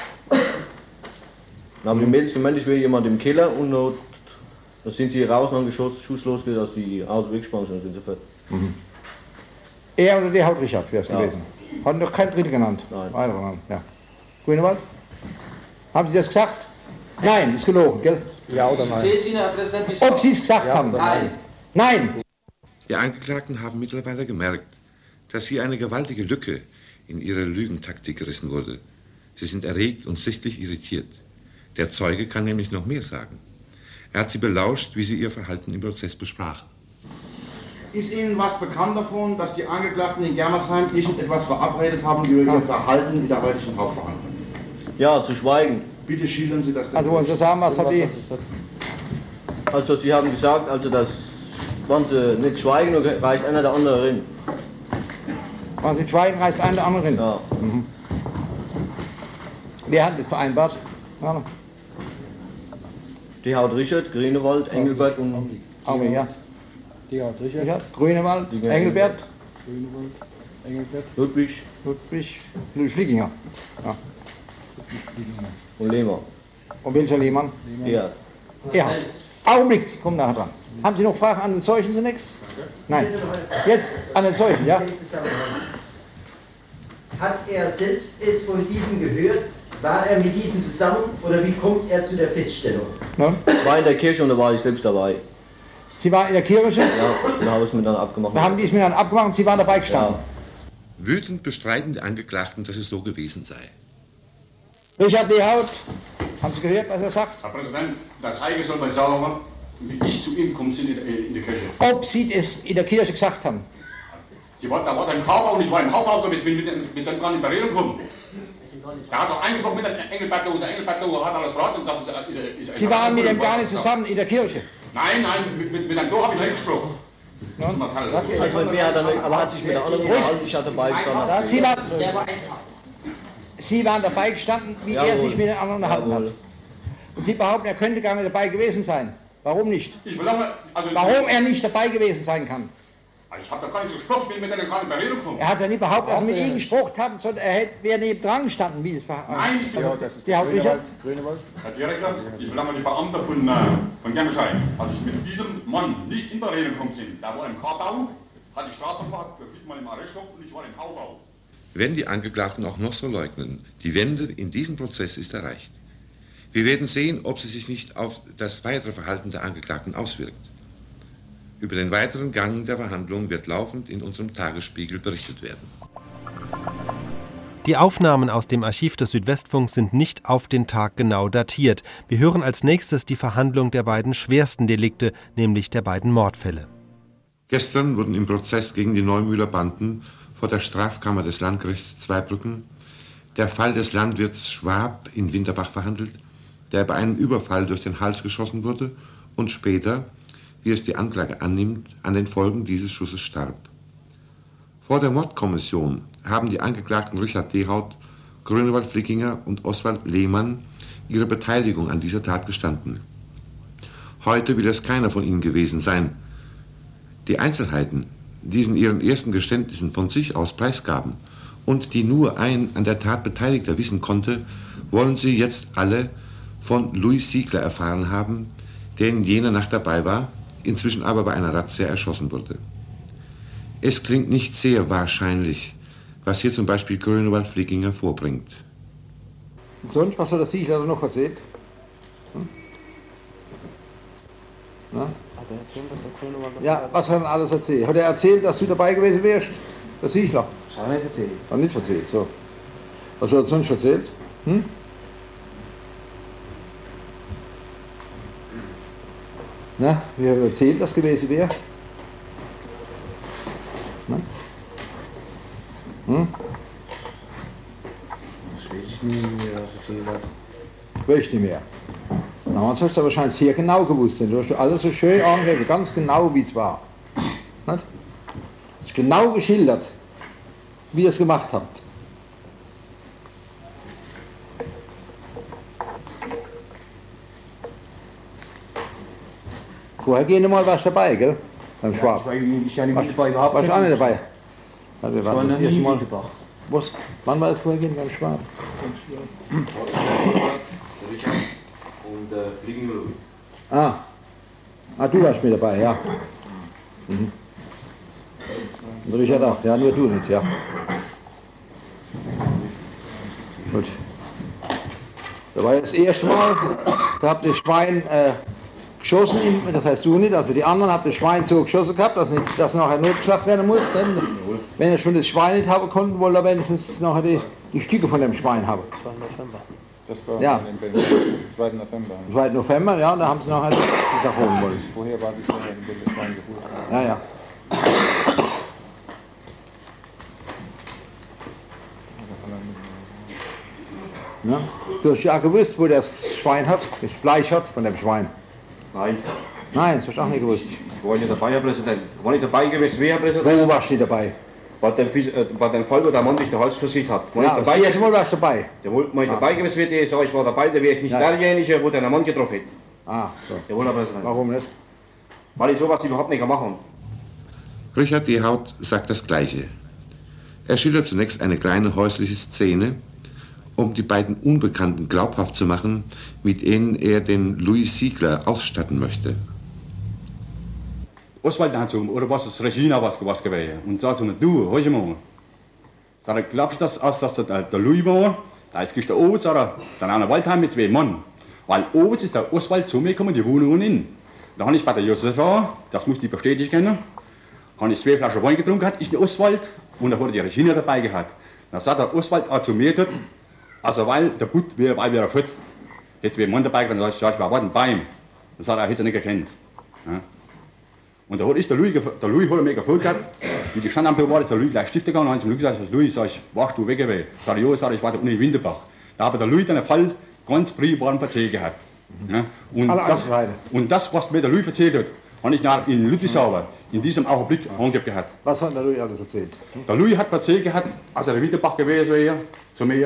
S10: dann haben die Mädels gemeint, ich will jemand im Keller und dann sind sie raus und haben Schuss losgeht, als die Auto weggesprungen sind, sind sie fett.
S3: Er oder der D.H. Richard wäre es gewesen? Hat noch kein Dritter genannt?
S10: Nein.
S3: Weiter genannt, ja. Grünewald? Haben Sie das gesagt? Nein, ist gelogen, gell?
S12: Ja oder nein?
S3: Ob Sie es gesagt haben?
S12: Nein.
S3: Nein!
S2: Die Angeklagten haben mittlerweile gemerkt, dass hier eine gewaltige Lücke in ihre Lügentaktik gerissen wurde. Sie sind erregt und sichtlich irritiert. Der Zeuge kann nämlich noch mehr sagen. Er hat sie belauscht, wie sie ihr Verhalten im Prozess besprachen.
S4: Ist Ihnen was bekannt davon, dass die Angeklagten in Germersheim irgendetwas verabredet haben über ihr Verhalten in der heutigen Hauptverhandlung?
S10: Ja, zu schweigen.
S4: Bitte schildern Sie das.
S3: Also wollen Sie sagen, was hat die...
S10: Also Sie haben gesagt, also dass, wenn Sie nicht schweigen, dann reißt einer der andere rein.
S3: Wenn Sie schweigen, reißt einer der andere rein?
S10: Ja.
S3: Mhm. Wer hat das vereinbart? Ja.
S10: Die Haut Richard, Grünewald, Engelbert und...
S3: Augen, ja.
S12: Die Haut Richard.
S3: Grünewald, Engelbert.
S12: Grünewald, Engelbert.
S10: Ludwig
S3: Flieginger. Ja.
S10: Und Lehmann.
S3: Und welcher Lehmann?
S10: Ja.
S3: Ja. Augenblick, ich komme nachher dran. Haben Sie noch Fragen an den Zeugen zunächst? Nein. Jetzt an den Zeugen, ja?
S13: Hat er selbst es von diesen gehört? War er mit diesen zusammen oder wie kommt er zu der Feststellung?
S3: Ja.
S10: Ich war in der Kirche und da war ich selbst dabei.
S3: Sie waren in der Kirche?
S10: Ja, und da haben wir es miteinander abgemacht.
S3: Da haben die es miteinander abgemacht und Sie waren dabei gestanden?
S10: Ja.
S2: Wütend bestreiten die Angeklagten, dass es so gewesen sei.
S3: Richard Lehaut, haben Sie gehört, was er sagt?
S9: Herr Präsident, der Zeuge soll mal sagen, wie ich zu ihm gekommen bin in der Kirche.
S3: Ob Sie es in der Kirche gesagt haben?
S9: Da war ein Kaufbau und ich war im Kaufbau und ich bin mit dem gar nicht in Berührung gekommen. Der hat doch eingebrochen mit dem Engelbert und der Engelbert hat alles verraten und das ist
S3: Sie waren mit dem gar nicht zusammen in der Kirche?
S9: Nein, mit dem Do habe ich nicht gesprochen.
S3: Ja.
S10: Also mit mir hat er nicht, aber hat sich mit der anderen unterhalten, ich hatte dabei gestanden.
S3: Sie waren dabei gestanden, wie
S10: Jawohl.
S3: er sich mit den anderen unterhalten hat. Und Sie behaupten, er könnte gar nicht dabei gewesen sein. Warum nicht? Warum er nicht dabei gewesen sein kann?
S9: Ich habe da gar nicht gesprochen, ich bin mit der gar nicht in Berührung gekommen.
S3: Er hat ja nie behauptet, dass er mit Ihnen gesprochen haben, sondern er wäre neben dran gestanden, wie es war.
S9: Nein, ich bin
S12: Grünewald.
S9: Herr Direktor, ich verlange die Beamter von Germersheim, als ich mit diesem Mann nicht in Berührung gekommen bin. Der war im K-Bau, hat die Strafe gemacht, für 5 Mal im Arrest und ich war im V-Bau.
S2: Wenn die Angeklagten auch noch so leugnen, die Wende in diesem Prozess ist erreicht. Wir werden sehen, ob sie sich nicht auf das weitere Verhalten der Angeklagten auswirkt. Über den weiteren Gang der Verhandlung wird laufend in unserem Tagesspiegel berichtet werden.
S1: Die Aufnahmen aus dem Archiv des Südwestfunks sind nicht auf den Tag genau datiert. Wir hören als nächstes die Verhandlung der beiden schwersten Delikte, nämlich der beiden Mordfälle.
S2: Gestern wurden im Prozess gegen die Neumühler Banden vor der Strafkammer des Landgerichts Zweibrücken der Fall des Landwirts Schwab in Winterbach verhandelt, der bei einem Überfall durch den Hals geschossen wurde und später, wie es die Anklage annimmt, an den Folgen dieses Schusses starb. Vor der Mordkommission haben die Angeklagten Richard Lehaut, Grünewald Flickinger und Oswald Lehmann ihre Beteiligung an dieser Tat gestanden. Heute will es keiner von ihnen gewesen sein. Die Einzelheiten, die sie in ihren ersten Geständnissen von sich aus preisgaben und die nur ein an der Tat Beteiligter wissen konnte, wollen sie jetzt alle von Louis Siegler erfahren haben, der in jener Nacht dabei war, inzwischen aber bei einer Razzia erschossen wurde. Es klingt nicht sehr wahrscheinlich, was hier zum Beispiel Grünewald Flickinger vorbringt.
S3: Und sonst, was hat der Siegler noch erzählt? Na? Ja, was hat er alles erzählt? Hat er erzählt, dass du dabei gewesen wärst? Der Siegler?
S5: Das hat er nicht erzählt.
S3: Hat nicht erzählt, so. Was hat er sonst erzählt? Hm? Na, wie hat er erzählt, dass gewesen wäre? Hm?
S5: Das weiß ich nicht mehr, was er erzählt hat.
S3: Weiß ich nicht mehr. Damals hast du wahrscheinlich sehr genau gewusst, denn du hast alles so schön angegeben, ganz genau wie es war. Nicht? Du hast genau geschildert, wie ihr es gemacht habt. Vorher gehen mal warst du dabei, gell? Beim Schwab.
S5: Ja, ich war ja nicht dabei, überhaupt
S3: warst
S5: nicht.
S3: du auch nicht dabei? Also wir
S5: Ich war
S3: waren
S5: noch
S3: das
S5: nie
S3: erste
S5: in
S3: Mal.
S5: Winterbach.
S3: Was? Wann war das Vorhergehen beim Schwab?
S8: Richard und Flickinger.
S3: Du warst mit dabei, ja. Mhm. Und Richard auch, ja, nur du nicht, ja. Gut. Da war das erste Mal, da habt ihr das Schwein geschossen, das heißt du nicht, also die anderen habt das Schwein so geschossen gehabt, dass nachher notgeschlachtet werden muss. Denn, wenn ihr schon das Schwein nicht haben konnten, wollt ihr wenigstens nachher die Stücke von dem Schwein haben.
S12: Das war November. Das war
S3: Ja.
S12: am 2. November.
S3: 2. November, ja, und da haben sie nachher die Sache holen wollen.
S12: Woher war die Schweine in den Schwein geholt?
S3: Ja, ja. Ja? Du hast ja gewusst, wo das Schwein hat, das Fleisch hat von dem Schwein.
S14: Nein.
S3: Nein, das hast du auch nicht gewusst.
S14: Ich war nicht dabei, Herr Präsident. Ich war nicht dabei gewesen, wer Herr Präsident?
S3: Wo warst du nicht dabei?
S14: Bei dem Fall, wo der Mann sich den Hals versieht hat. War
S3: Ja,
S14: ich dabei
S3: das Mal warst du dabei.
S14: Wenn ich dabei gewesen wäre, sage ich war dabei, dann wäre ich nicht derjenige, wo der Mann getroffen hat.
S3: Ah, so.
S14: Jawohl, Herr Präsident.
S3: Warum nicht?
S14: Weil ich sowas überhaupt nicht machen.
S2: Richard Dehaut sagt das Gleiche. Er schildert zunächst eine kleine häusliche Szene, um die beiden Unbekannten glaubhaft zu machen, mit denen er den Louis Siegler ausstatten möchte.
S9: Oswald hat so, oder was ist Regina was gewesen? Und sagt so, du, hör mal. Sagt er, glaubst du, dass der Louis war? Da ist gestern oben, sagt er, dann an der Waldheim mit 2 Mann. Weil oben ist der Oswald zu mir gekommen, die Wohnung unten. Da habe ich bei der Josefa, das muss ich bestätigen, habe ich 2 Flaschen Wein getrunken, hat ich den Oswald und da wurde die Regina dabei gehabt. Dann sagt der Oswald zu mir, also weil der Butt wäre bei mir fort. Jetzt wäre Mann dabei, dann sag ich, wir warten bei ihm. Dann sagt er, hätte er nicht gekannt. Ja. Und da hat ich der Louis hat mir gefolgt, wie die Standampel war, ist der Louis gleich Stifte gegangen und hat zum Louis gesagt, Louis, sag ich, warst du weg gewesen? Sag ich, ja, sag ich, warte unten in Winterbach. Da habe der Louis den Fall ganz briefwarm erzählt gehabt. Ja. Und das, was mir der Louis erzählt hat, habe ich in Ludwigshafen in diesem Augenblick angegeben gehabt.
S3: Was hat der Louis alles erzählt?
S9: Der Louis hat erzählt gehabt, als er in Winterbach gewesen wäre, zu mir.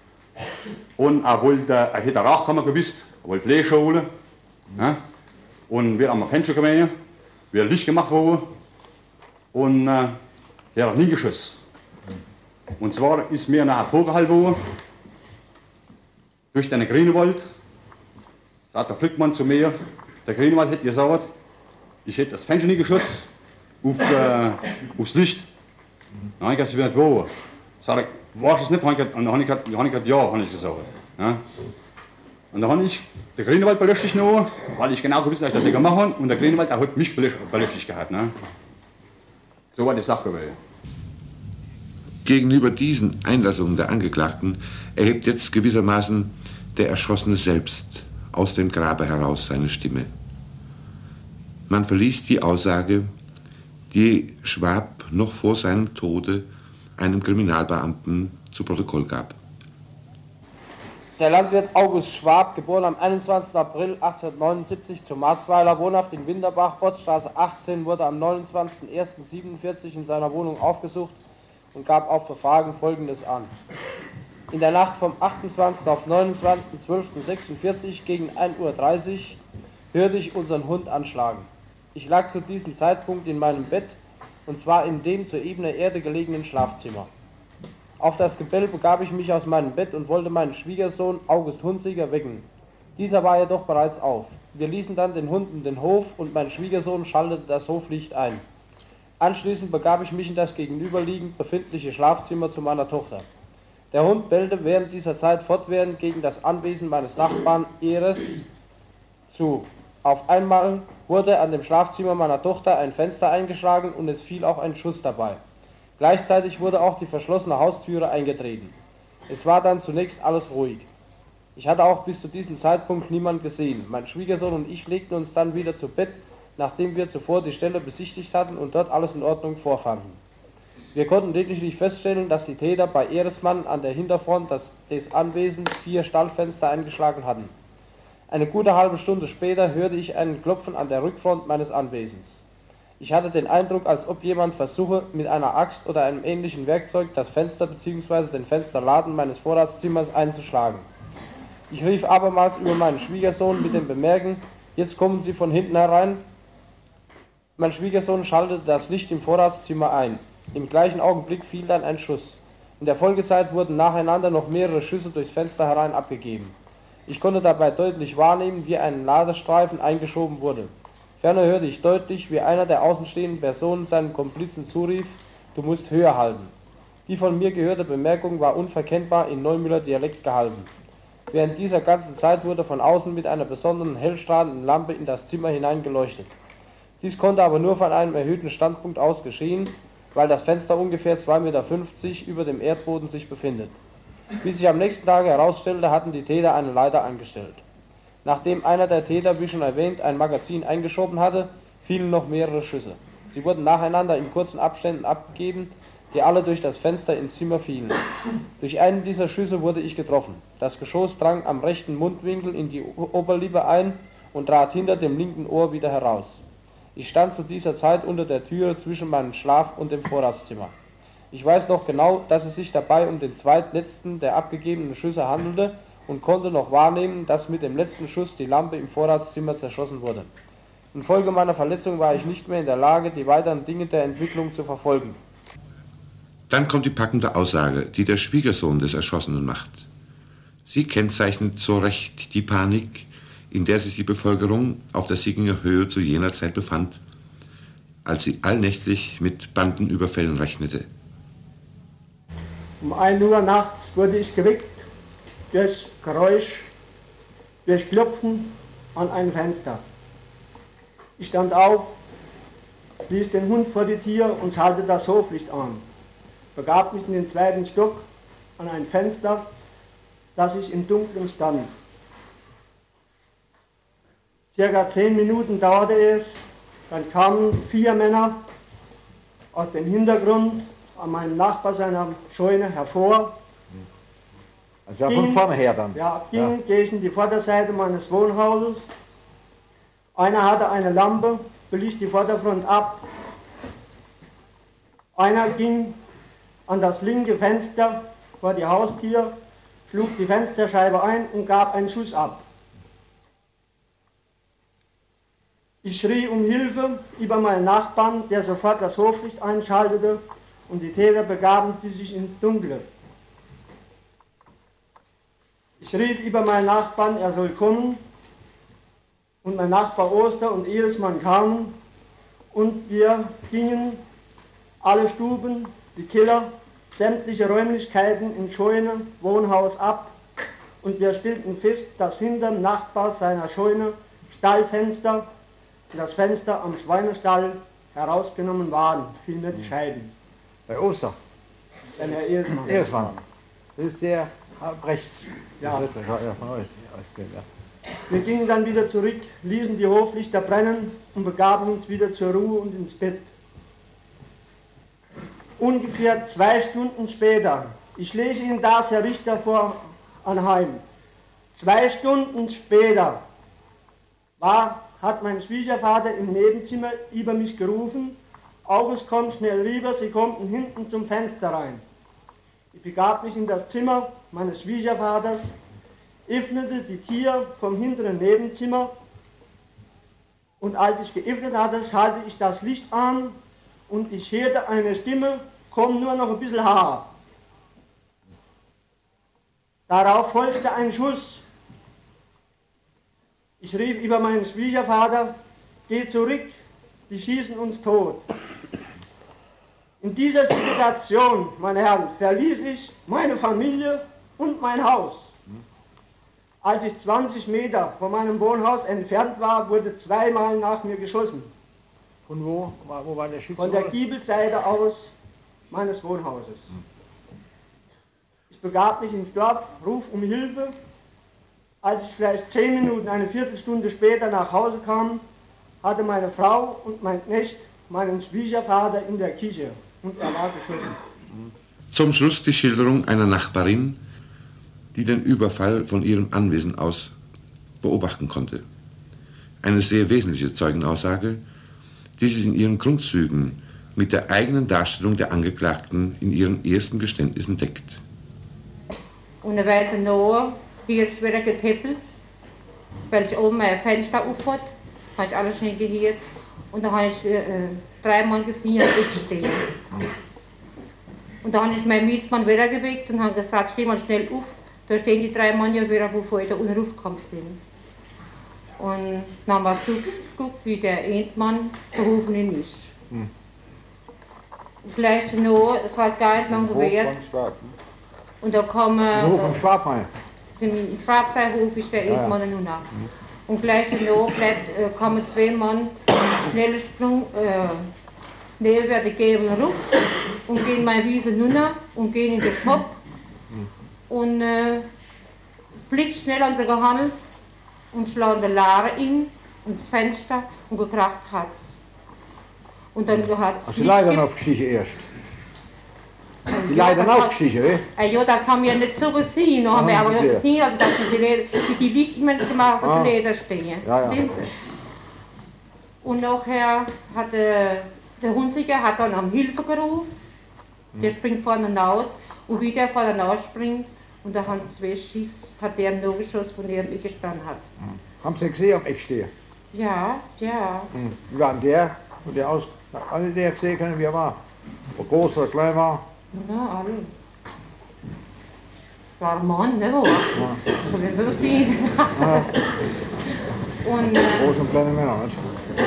S9: Und er hätte Rauchkammer gewusst, er wollte Fleisch holen. Ja. Und wir haben ein Fenster gemäht, wir haben Licht gemacht worden. Und er hat nie geschossen. Und zwar ist mir nachher vorgehalten worden, durch den Grünewald. Sagt der Flückmann zu mir, der Grünewald hätte gesagt, ich hätte das Fenster nie geschossen aufs Licht. Dann habe ich gesagt, ich will nicht wo. Sagt er, warst du es nicht? Und dann habe ich gesagt, ja, habe ich gesagt. Ja. Und dann habe ich den Grünewald belöscht noch, weil ich genau gewusst habe, dass ich das nicht machen. Und der Grünewald hat mich belöscht gehabt. Ne? So war die Sache gewesen.
S2: Gegenüber diesen Einlassungen der Angeklagten erhebt jetzt gewissermaßen der Erschossene selbst aus dem Grabe heraus seine Stimme. Man verliest die Aussage, die Schwab noch vor seinem Tode einem Kriminalbeamten zu Protokoll gab.
S15: Der Landwirt August Schwab, geboren am 21. April 1879 zu Marzweiler, wohnhaft in Winterbach, Potzstraße 18, wurde am 29.01.47 in seiner Wohnung aufgesucht und gab auf Befragen Folgendes an. In der Nacht vom 28. auf 29.12.46 gegen 1:30 Uhr hörte ich unseren Hund anschlagen. Ich lag zu diesem Zeitpunkt in meinem Bett, und zwar in dem zur ebenen Erde gelegenen Schlafzimmer. Auf das Gebell begab ich mich aus meinem Bett und wollte meinen Schwiegersohn August Hunziger wecken. Dieser war jedoch bereits auf. Wir ließen dann den Hund in den Hof und mein Schwiegersohn schaltete das Hoflicht ein. Anschließend begab ich mich in das gegenüberliegend befindliche Schlafzimmer zu meiner Tochter. Der Hund bellte während dieser Zeit fortwährend gegen das Anwesen meines Nachbarn Eres zu. Auf einmal wurde an dem Schlafzimmer meiner Tochter ein Fenster eingeschlagen und es fiel auch ein Schuss dabei. Gleichzeitig wurde auch die verschlossene Haustüre eingetreten. Es war dann zunächst alles ruhig. Ich hatte auch bis zu diesem Zeitpunkt niemand gesehen. Mein Schwiegersohn und ich legten uns dann wieder zu Bett, nachdem wir zuvor die Stelle besichtigt hatten und dort alles in Ordnung vorfanden. Wir konnten lediglich feststellen, dass die Täter bei Ehresmann an der Hinterfront des Anwesens 4 Stallfenster eingeschlagen hatten. Eine gute halbe Stunde später hörte ich einen Klopfen an der Rückfront meines Anwesens. Ich hatte den Eindruck, als ob jemand versuche, mit einer Axt oder einem ähnlichen Werkzeug das Fenster bzw. den Fensterladen meines Vorratszimmers einzuschlagen. Ich rief abermals über meinen Schwiegersohn mit dem Bemerken, jetzt kommen Sie von hinten herein. Mein Schwiegersohn schaltete das Licht im Vorratszimmer ein. Im gleichen Augenblick fiel dann ein Schuss. In der Folgezeit wurden nacheinander noch mehrere Schüsse durchs Fenster herein abgegeben. Ich konnte dabei deutlich wahrnehmen, wie ein Ladestreifen eingeschoben wurde. Ferner hörte ich deutlich, wie einer der außenstehenden Personen seinem Komplizen zurief, du musst höher halten. Die von mir gehörte Bemerkung war unverkennbar in Neumüller Dialekt gehalten. Während dieser ganzen Zeit wurde von außen mit einer besonderen hellstrahlenden Lampe in das Zimmer hineingeleuchtet. Dies konnte aber nur von einem erhöhten Standpunkt aus geschehen, weil das Fenster ungefähr 2,50 Meter über dem Erdboden sich befindet. Wie sich am nächsten Tag herausstellte, hatten die Täter eine Leiter angestellt. Nachdem einer der Täter, wie schon erwähnt, ein Magazin eingeschoben hatte, fielen noch mehrere Schüsse. Sie wurden nacheinander in kurzen Abständen abgegeben, die alle durch das Fenster ins Zimmer fielen. Durch einen dieser Schüsse wurde ich getroffen. Das Geschoss drang am rechten Mundwinkel in die Oberlippe ein und trat hinter dem linken Ohr wieder heraus. Ich stand zu dieser Zeit unter der Türe zwischen meinem Schlaf- und dem Vorratszimmer. Ich weiß noch genau, dass es sich dabei um den zweitletzten der abgegebenen Schüsse handelte und konnte noch wahrnehmen, dass mit dem letzten Schuss die Lampe im Vorratszimmer zerschossen wurde. Infolge meiner Verletzung war ich nicht mehr in der Lage, die weiteren Dinge der Entwicklung zu verfolgen.
S2: Dann kommt die packende Aussage, die der Schwiegersohn des Erschossenen macht. Sie kennzeichnet so recht die Panik, in der sich die Bevölkerung auf der Sieginger Höhe zu jener Zeit befand, als sie allnächtlich mit Bandenüberfällen rechnete.
S16: Um 1 Uhr nachts wurde ich geweckt durch Geräusch, durch Klopfen an ein Fenster. Ich stand auf, ließ den Hund vor die Tür und schaltete das Hoflicht an, begab mich in den 2. Stock an ein Fenster, das ich im Dunkeln stand. Circa 10 Minuten dauerte es, dann kamen 4 Männer aus dem Hintergrund an meinem Nachbar seiner Scheune hervor.
S3: Also ja, von vorne her dann?
S16: Ja, gingen gegen die Vorderseite meines Wohnhauses. Einer hatte eine Lampe, beleuchtete die Vorderfront ab. Einer ging an das linke Fenster vor die Haustür, schlug die Fensterscheibe ein und gab einen Schuss ab. Ich schrie um Hilfe über meinen Nachbarn, der sofort das Hoflicht einschaltete, und die Täter begaben sich ins Dunkle. Ich rief über meinen Nachbarn, er soll kommen, und mein Nachbar Oster und Ehresmann kamen, und wir gingen alle Stuben, die Keller, sämtliche Räumlichkeiten in Scheune, Wohnhaus ab, und wir stellten fest, dass hinterm Nachbar seiner Scheune Stallfenster und das Fenster am Schweinestall herausgenommen waren, vielmehr die Scheiben.
S3: Bei Oster?
S16: Dann Herr Ehresmann.
S3: Ehresmann. Das ist der rechts.
S16: Ja.
S3: Das ist ja von euch. Ja.
S16: Wir gingen dann wieder zurück, ließen die Hoflichter brennen und begaben uns wieder zur Ruhe und ins Bett. Ungefähr 2 Stunden später, ich lese Ihnen das, Herr Richter, vor anheim. 2 Stunden später hat mein Schwiegervater im Nebenzimmer über mich gerufen: August, komm schnell rüber, Sie konnten hinten zum Fenster rein. Ich begab mich in das Zimmer meines Schwiegervaters, öffnete die Tür vom hinteren Nebenzimmer, und als ich geöffnet hatte, schalte ich das Licht an und ich hörte eine Stimme: Komm nur noch ein bisschen Haar. Darauf folgte ein Schuss. Ich rief über meinen Schwiegervater: Geh zurück, die schießen uns tot. In dieser Situation, meine Herren, verließ ich meine Familie und mein Haus. Als ich 20 Meter von meinem Wohnhaus entfernt war, wurde 2-mal nach mir geschossen.
S3: Von wo? Wo war der Schütze?
S16: Von der Giebelseite aus meines Wohnhauses. Ich begab mich ins Dorf, ruf um Hilfe. Als ich vielleicht 10 Minuten, eine Viertelstunde später nach Hause kam, hatte meine Frau und mein Knecht meinen Schwiegervater in der Küche und er war geschossen.
S2: Zum Schluss die Schilderung einer Nachbarin, die den Überfall von ihrem Anwesen aus beobachten konnte. Eine sehr wesentliche Zeugenaussage, die sich in ihren Grundzügen mit der eigenen Darstellung der Angeklagten in ihren ersten Geständnissen deckt.
S17: Und dann weiter noch, hier ist wieder getippelt, weil ich oben ein Fenster aufhat, habe ich alles schnell gehört. Und dann habe ich 3 Mann gesehen, ich stehe. Und dann habe ich meinen Mietsmann wieder geweckt und habe gesagt, steh mal schnell auf, da stehen die 3 Mann ja wieder, wo vorher unten raufgekommen sind. Und dann haben wir zugeguckt, wie der Endmann verrufen ist. Und gleich noch, es war gar nicht lang gewährt. Und da kommen.
S3: Hof vom Schwabmeier.
S17: Im Schwabseihof ist der Endmann nun nach. Und gleich noch kommen 2 Mann, schneller Sprung, schnell werden gehen rauf und gehen meine Wiese runter und gehen in den Shop. Und blitzschnell an sie gehandelt und schlagen die Lare in und das Fenster und gekracht hat's. Und dann hat
S3: Also die Leitern aufgestiegen erst. Die Leitern aufgestiegen, ne?
S17: Ja, das haben wir nicht so gesehen, haben wir aber gesehen, also dass die Lichtmenschen gemacht auf die Leder stehen.
S3: Ja.
S17: Und nachher hat der Hunziger hat dann um Hilfe gerufen, der springt vorne raus und wie der vorne raus springt und da haben zwei Schieß, hat der nur geschossen, von dem ich gestanden habe.
S3: Haben Sie gesehen am Ecksteher?
S17: Ja.
S3: Wie war denn der? Und der aus, alle der gesehen können, wie er war? Ob groß oder klein war?
S17: Ja, alle. War ein Mann, ne? So wie so steht. Und
S3: große und kleine Männer, nicht?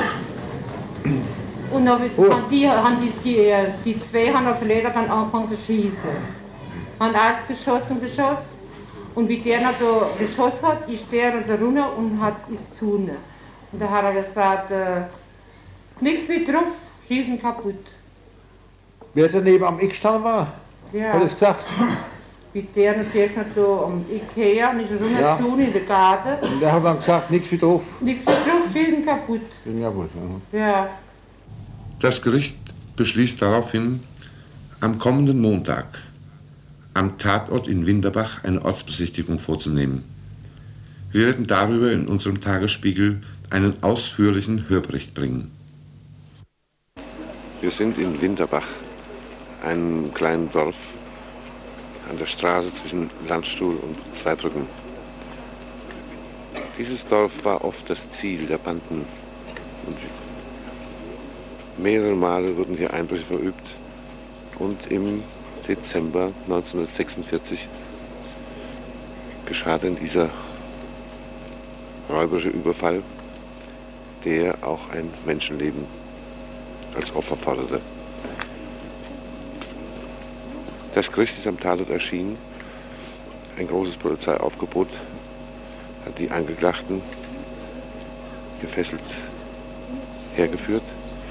S17: Und dann die zwei haben auf der Leder dann angefangen zu schießen. Haben alles geschossen. Und wie der noch da geschossen hat, ist der da runter und ist zu. Und da hat er gesagt, nichts wie drauf, schießen kaputt.
S3: Wer daneben am Eckstand war?
S17: Ja.
S3: Hat es gesagt?
S17: Wie der ist noch da am Ikea und ist runter zu in den Garten.
S3: Und der hat dann gesagt, nichts wie drauf.
S17: Nichts wie drauf, schießen kaputt. Ja.
S2: Das Gericht beschließt daraufhin, am kommenden Montag am Tatort in Winderbach eine Ortsbesichtigung vorzunehmen. Wir werden darüber in unserem Tagesspiegel einen ausführlichen Hörbericht bringen. Wir sind in Winderbach, einem kleinen Dorf an der Straße zwischen Landstuhl und Zweibrücken. Dieses Dorf war oft das Ziel der Banden. Und mehrere Male wurden hier Einbrüche verübt und im Dezember 1946 geschah dann dieser räuberische Überfall, der auch ein Menschenleben als Opfer forderte. Das Gericht ist am Tatort erschienen. Ein großes Polizeiaufgebot hat die Angeklagten gefesselt hergeführt.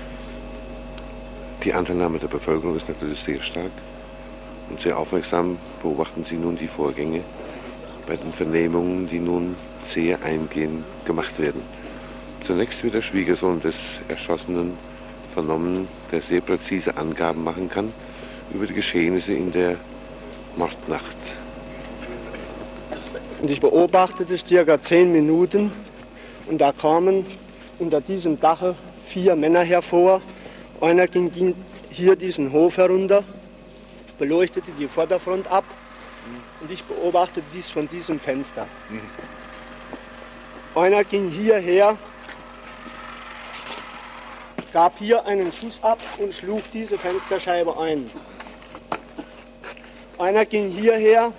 S2: Die Anteilnahme der Bevölkerung ist natürlich sehr stark und sehr aufmerksam beobachten sie nun die Vorgänge bei den Vernehmungen, die nun sehr eingehend gemacht werden. Zunächst wird der Schwiegersohn des Erschossenen vernommen, der sehr präzise Angaben machen kann über die Geschehnisse in der Mordnacht.
S16: Und ich beobachtete circa 10 Minuten und da kamen unter diesem Dache 4 Männer hervor. Einer ging hier diesen Hof herunter, beleuchtete die Vorderfront ab und ich beobachtete dies von diesem Fenster. Einer ging hierher, gab hier einen Schuss ab und schlug diese Fensterscheibe ein. Einer ging hierher,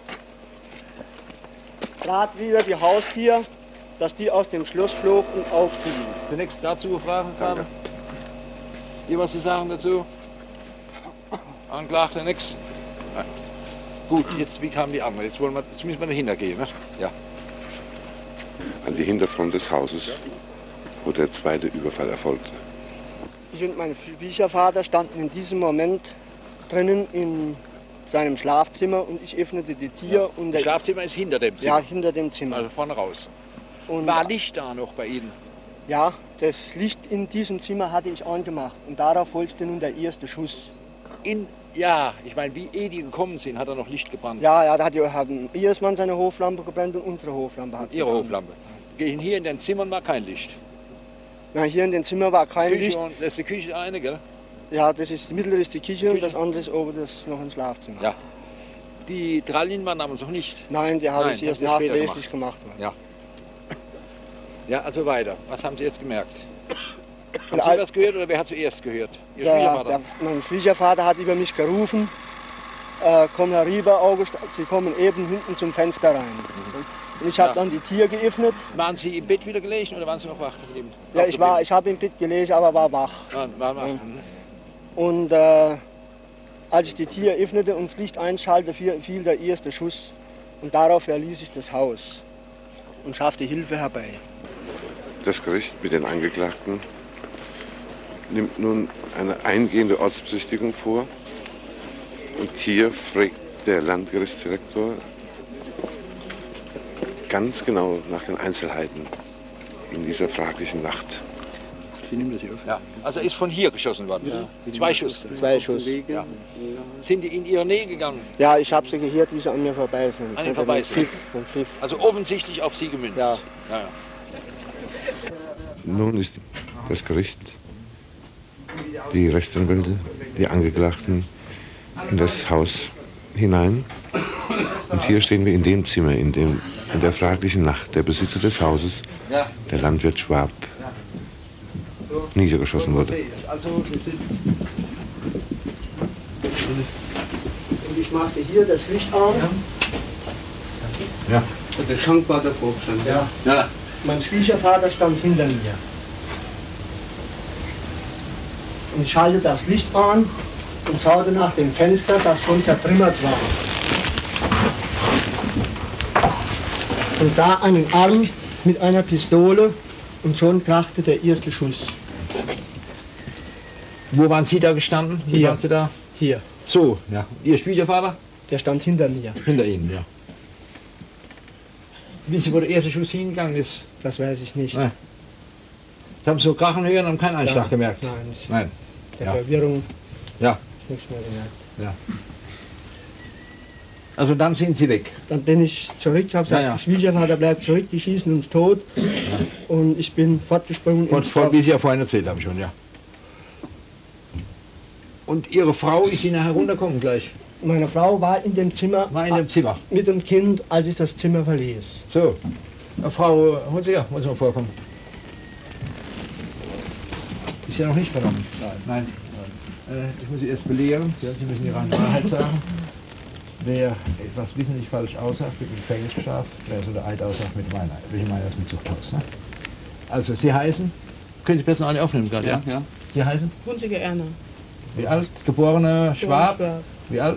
S16: trat wieder die Haustür, dass die aus dem Schloss flog und auffiel.
S12: Zunächst dazu Fragen, Vater? Ihr was zu sagen dazu? Anklagte nichts. Gut, jetzt wie kam die andere? Jetzt müssen wir dahinter gehen, ne? Ja.
S2: An die Hinterfront des Hauses, wo der zweite Überfall erfolgte.
S16: Ich und mein Schwiegervater standen in diesem Moment drinnen in seinem Schlafzimmer und ich öffnete die Tür.
S12: Ja.
S16: Und
S12: Das Schlafzimmer ist hinter dem Zimmer?
S16: Ja, hinter dem Zimmer.
S12: Also vorne raus.
S16: Und
S12: war Licht da noch bei Ihnen?
S16: Ja, das Licht in diesem Zimmer hatte ich angemacht und darauf folgte nun der erste Schuss.
S12: Ja, ich meine, wie die gekommen sind, hat er noch Licht gebrannt?
S16: Ja, da hat Ehesmann seine Hoflampe gebrannt und unsere Hoflampe hat
S12: Ihre Hoflampe. Gehen hier in den Zimmern war kein Licht?
S16: Nein, hier in den Zimmern war kein
S12: Küche
S16: Licht.
S12: Und, das ist die Küche eine, gell?
S16: Ja, das ist, mittlere ist die Küche und das andere ist oben das noch ein Schlafzimmer.
S12: Ja. Die Trallien waren damals noch nicht?
S16: Nein, die habe ich erst nachträglich gemacht.
S12: Ja. Ja, also weiter. Was haben Sie jetzt gemerkt? Haben Sie das gehört oder wer hat zuerst gehört? Ihr Schwiegervater?
S16: Mein Schwiegervater hat über mich gerufen, komm herüber, August, Sie kommen eben hinten zum Fenster rein. Und ich habe dann die Tür geöffnet.
S12: Waren Sie im Bett wieder gelegen oder waren Sie noch wach geblieben?
S16: Ja, ich habe im Bett gelegen, aber war wach.
S12: Ja, war wach.
S16: Und als ich die Tür öffnete und das Licht einschaltete, fiel der erste Schuss. Und darauf verließ ich das Haus und schaffte Hilfe herbei.
S2: Das Gericht mit den Angeklagten nimmt nun eine eingehende Ortsbesichtigung vor. Und hier fragt der Landgerichtsdirektor ganz genau nach den Einzelheiten in dieser fraglichen Nacht.
S12: Sie nehmen das hier auf.
S18: Ja, also ist von hier geschossen worden.
S16: Ja.
S18: 2 Schuss.
S16: 2 Schuss.
S18: Ja. Sind die in ihre Nähe gegangen?
S16: Ja, ich habe sie gehört, wie sie an mir vorbei sind.
S18: An ihnen vorbei sind? Also offensichtlich auf Sie gemünzt?
S16: Ja.
S18: Ja, ja.
S2: Nun ist das Gericht, die Rechtsanwälte, die Angeklagten in das Haus hinein. Und hier stehen wir in dem Zimmer, in der fraglichen Nacht der Besitzer des Hauses, der Landwirt Schwab, niedergeschossen wurde.
S16: Und ich machte hier das Licht an.
S18: Ja.
S5: Der Schrank war davor gestanden.
S16: Ja.
S18: Ja.
S16: Mein Schwiegervater stand hinter mir. Und ich schalte das Licht an und schaute nach dem Fenster, das schon zertrümmert war. Und sah einen Arm mit einer Pistole und schon krachte der erste Schuss.
S18: Wo waren Sie da gestanden? Wie
S16: Hier.
S18: waren Sie da?
S16: Hier.
S18: So, ja. Ihr Schwiegervater?
S16: Der stand hinter mir.
S18: Hinter Ihnen, ja. Wissen Sie, wo der erste Schuss hingegangen ist?
S16: Das weiß ich nicht.
S18: Nein. Sie haben so Krachen hören und haben keinen Einschlag gemerkt?
S16: Nein. Der Verwirrung
S18: ja.
S16: ist nichts mehr gemerkt.
S18: Ja. Also dann sind Sie weg?
S16: Dann bin ich zurück, habe gesagt, Schwiegervater bleibt zurück, die schießen uns tot. Ja. Und ich bin fortgesprungen ins Dorf.
S18: Wie Sie ja vorhin erzählt haben schon, ja. Und Ihre Frau ist Ihnen heruntergekommen gleich?
S16: Meine Frau war in dem Zimmer.
S18: War in dem Zimmer?
S16: Mit dem Kind, als ich das Zimmer verließ.
S18: So. Frau Hunziger, muss mal vorkommen. Ist ja noch nicht vernommen? Nein. Ich muss Sie erst belehren. Sie müssen die reine Wahrheit sagen. Wer etwas wissentlich falsch aussagt, wird mit Gefängnis bestraft. Wer so der Eid aussagt, mit meiner. Ich meine das mit Zuchthaus. Ne? Also Sie heißen? Können Sie besser alle aufnehmen gerade, ja? Sie heißen?
S19: Hunziger Erna.
S18: Wie alt? Geborene Schwab? Wie alt?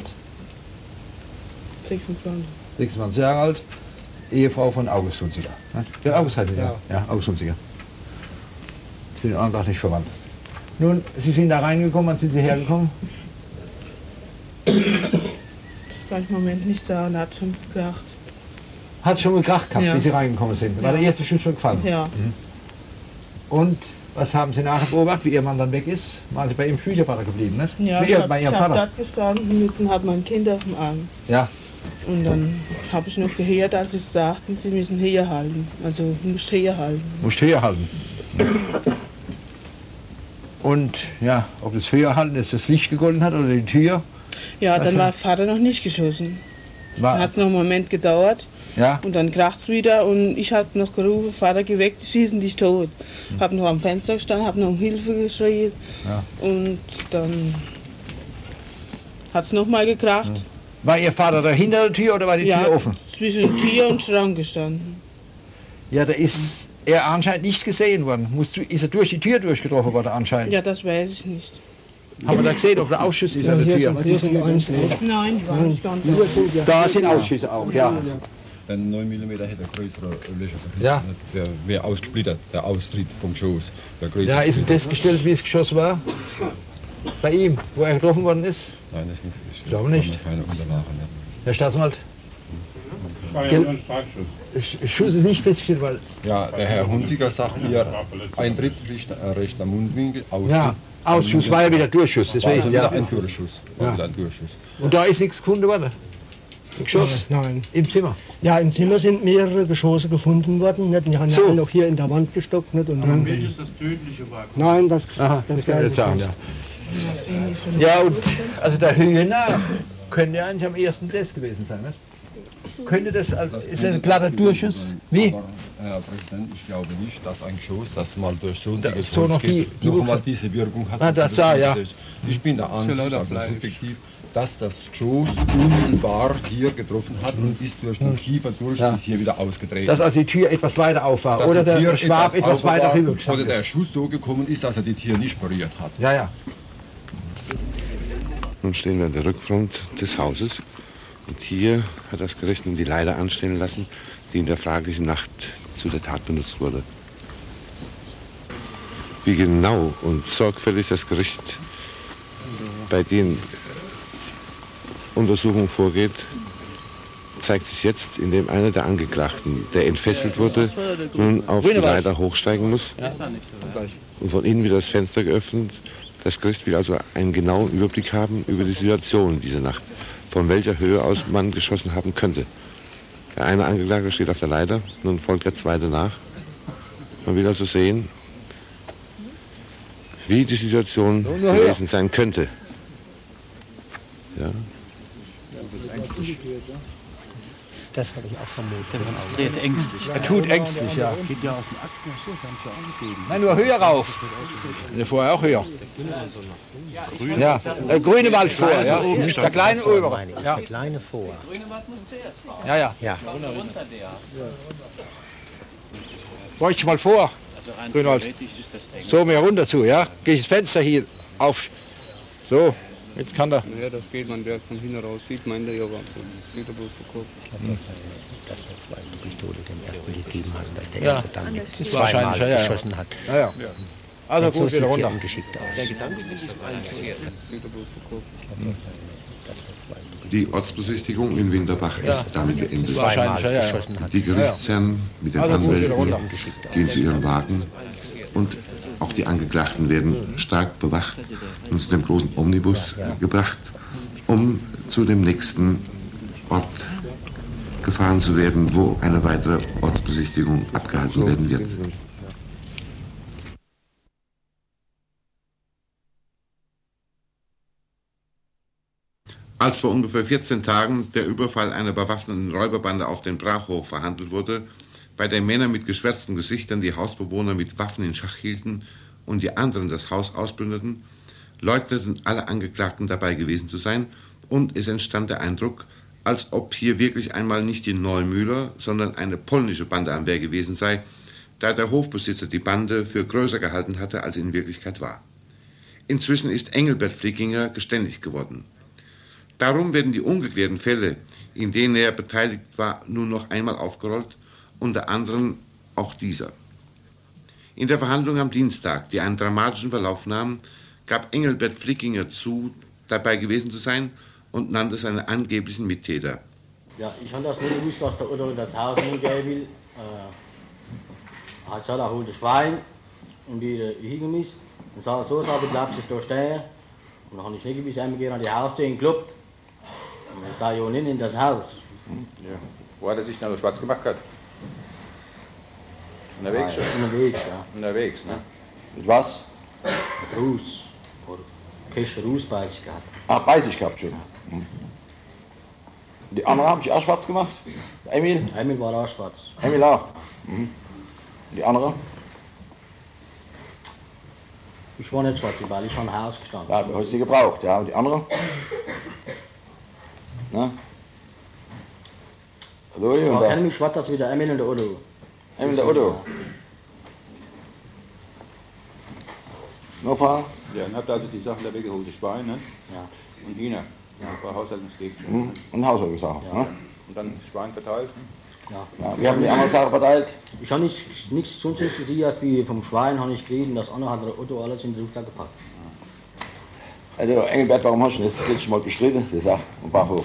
S19: 26.
S18: 26 Jahre alt. Ehefrau von August Hunziger. Ne? Der August heißt er, ja. August Hunziger. Ich bin auch nicht verwandt. Nun, Sie sind da reingekommen, wann sind Sie hergekommen?
S19: Das kann ich im Moment nicht sagen, er hat schon gekracht.
S18: Hat schon gekracht gehabt, wie Sie reingekommen sind? War der erste Schuss schon gefallen?
S19: Ja.
S18: Mhm. Und was haben Sie nachher beobachtet, wie Ihr Mann dann weg ist? Waren Sie bei Ihrem Schwiegervater geblieben, nicht?
S19: Ja,
S18: bei Ihrem
S19: ich
S18: Vater?
S19: habe dort gestanden und habe mein Kind auf dem Arm.
S18: Ja.
S19: Und dann habe ich noch gehört, als sie sagten, sie müssen herhalten. Also, du musst herhalten.
S18: Musst herhalten. Und ja, ob das Höherhalten ist, das Licht gegolten hat oder die Tür?
S19: Ja, dann war Vater noch nicht geschossen. Dann hat es noch einen Moment gedauert.
S18: Ja.
S19: Und dann kracht es wieder und ich habe noch gerufen, Vater, geh weg, die schießen dich tot. Habe noch am Fenster gestanden, habe noch um Hilfe geschrien.
S18: Ja.
S19: Und dann hat es nochmal gekracht.
S18: War Ihr Vater da hinter der Tür oder war die Tür offen?
S19: Zwischen Tür und Schrank gestanden.
S18: Ja, da ist er anscheinend nicht gesehen worden. Ist er durch die Tür durchgetroffen worden anscheinend?
S19: Ja, das weiß ich nicht.
S18: Haben wir da gesehen, ob der Ausschuss ist an der Tür?
S16: Hier sind Einschläge.
S19: Nein, die waren nicht ganz.
S18: Da sind Ausschüsse auch, ja.
S20: Der 9 mm hätte größere Löcher.
S18: Ja.
S20: Der wäre ausgesplittert, der Austritt vom Geschoss.
S18: Ja, ist festgestellt, wie es geschossen war? Bei ihm, wo er getroffen worden ist?
S20: Nein, das ist nichts.
S18: Ich glaube nicht.
S20: Keine Unterlagen. Ja.
S18: Herr Staatsanwalt? Schuss ist nicht festgestellt, weil...
S20: Ja, der Herr Hunziger sagt mir, Eintritt, rechter Mundwinkel, Austritt.
S18: Ja, Ausschuss war ja wieder Durchschuss. Das war
S20: also
S18: ja.
S20: wieder ein Durchschuss.
S18: Ja.
S20: Wieder ein Durchschuss.
S18: Und da ist nichts gefunden worden? Ein Geschoss?
S16: Nein.
S18: Im Zimmer?
S16: Ja, im Zimmer sind mehrere Geschosse gefunden worden. Nicht? Die haben ja alle auch hier in der Wand gestockt. Nicht? Und
S6: welches das Tödliche war?
S16: Nein, das
S18: kann ich jetzt sagen, ja. Ja, und also der Höhe nach könnte ja eigentlich am ersten das gewesen sein, nicht? Könnte das, ist das ein glatter Durchschuss? Wie?
S20: Aber, Herr Präsident, ich glaube nicht, dass ein Geschoss, das mal durch so ein dickes
S18: so
S20: Holz
S18: noch
S20: geht, noch mal diese Wirkung hat. Ich bin der Ansicht, also subjektiv, dass das Geschoss unmittelbar hier getroffen hat und ist durch den Kiefer durch und ist hier wieder ausgetreten.
S18: Dass also die Tür etwas weiter auf war oder der Schwab etwas weiter rüber
S20: oder der Schuss so gekommen ist, dass er die Tür nicht berührt hat.
S18: Ja, ja.
S2: Nun stehen wir an der Rückfront des Hauses und hier hat das Gericht die Leiter anstehen lassen, die in der fraglichen Nacht zu der Tat benutzt wurde. Wie genau und sorgfältig das Gericht bei den Untersuchungen vorgeht, zeigt sich jetzt, indem einer der Angeklagten, der entfesselt wurde, nun auf die Leiter hochsteigen muss und von innen wieder das Fenster geöffnet. Das Gericht will also einen genauen Überblick haben über die Situation dieser Nacht, von welcher Höhe aus man geschossen haben könnte. Der eine Angeklagte steht auf der Leiter, nun folgt der zweite nach. Man will also sehen, wie die Situation gewesen sein könnte. Ja.
S21: Das habe ich auch vermutet.
S12: Der demonstriert ängstlich.
S18: Er tut ängstlich, ja.
S12: Geht ja aus dem Akten, das haben Sie angegeben.
S18: Nein, nur höher rauf. Vorher auch höher. Ja, der grüne Wald vor, ja. Der kleine obere.
S21: Ja. Der kleine vor.
S18: Ja, ja. Ja. Bräuchte ich mal vor, Grünwald. So, mehr runter zu, ja. Gehe ich das Fenster hier auf. So, jetzt kann der.
S22: Ja, das geht man, der von hinten raus sieht man in der Java. Sieht er bloß der Kopf.
S21: Dass der zweite Pistole dem ersten gegeben hat, dass der
S18: Ja,
S21: erste dann
S18: das wahrscheinlich,
S21: zweimal
S18: ja, ja.
S21: geschossen hat.
S18: Ja, ja. Also
S21: So
S18: gut,
S21: sieht
S18: wieder
S21: sie
S18: runter.
S21: ungeschickt aus.
S12: Der Gedanke finde ich eigentlich.
S2: Die Ortsbesichtigung in Winterbach ist damit beendet.
S21: Wahrscheinlich, ja, ja.
S2: Die Gerichtsherren mit den
S21: Also gut, wieder
S2: Anwälten
S21: runter.
S2: gehen zu ihren Wagen und auch die Angeklagten werden stark bewacht und zu dem großen Omnibus gebracht, um zu dem nächsten Ort gefahren zu werden, wo eine weitere Ortsbesichtigung abgehalten werden wird. Als vor ungefähr 14 Tagen der Überfall einer bewaffneten Räuberbande auf den Brachhof verhandelt wurde, bei der Männer mit geschwärzten Gesichtern die Hausbewohner mit Waffen in Schach hielten und die anderen das Haus ausplünderten, leugneten alle Angeklagten dabei gewesen zu sein und es entstand der Eindruck, als ob hier wirklich einmal nicht die Neumühler, sondern eine polnische Bande am Werk gewesen sei, da der Hofbesitzer die Bande für größer gehalten hatte, als sie in Wirklichkeit war. Inzwischen ist Engelbert Flickinger geständig geworden. Darum werden die ungeklärten Fälle, in denen er beteiligt war, nun noch einmal aufgerollt, unter anderem auch dieser. In der Verhandlung am Dienstag, die einen dramatischen Verlauf nahm, gab Engelbert Flickinger zu, dabei gewesen zu sein und nannte seine angeblichen Mittäter.
S8: Ja, ich habe das nicht gewusst, was der Otto in das Haus hingehen will. Er hat gesagt, er holt ein Schwein und wieder hingehen ist. Dann sagt er so, du bleibst da stehen. Und dann habe ich nicht gewusst, einmal gehen an die Haustür geklopft. Und ich da ja nicht in das Haus.
S12: Ja. Wo hat er sich dann schwarz gemacht hat? Unterwegs schon?
S8: Unterwegs, ja.
S12: Unterwegs, ne?
S22: Mit was?
S8: Mit Ruß. Oder Kirsche Ruß bei sich gehabt.
S22: Ah, bei sich gehabt schon. Mhm. Die anderen haben sich auch schwarz gemacht? Emil?
S8: Emil war auch schwarz.
S22: Emil auch? Mhm. Die andere?
S8: Ich war nicht schwarz, weil ich habe ein Haus gestanden.
S22: Ja, du hast sie gebraucht, ja. Und die andere? Na? Hallo,
S8: Ich kenne mich schwarz als wie der Emil und der Otto.
S22: Emil und der Otto? Noch ein paar?
S12: Ja, dann habt ihr also die Sachen da weggeholt, das Schwein, ne?
S8: Ja.
S12: Und Hühner. Ja, ein paar Haushaltungsgegenstände.
S22: Mhm. Und Haushaltssachen,
S12: Ja.
S22: ne?
S12: Und dann das Schwein verteilt. Ne?
S8: Ja.
S22: Ja, wir haben die anderen Sachen verteilt.
S8: Ich habe nichts sonst gesehen, als wie vom Schwein habe ich geredet und das andere hat der Otto alles in den Rucksack gepackt.
S22: Also Engelbert, warum hast du das letzte Mal bestritten, die Sache am Bachhof?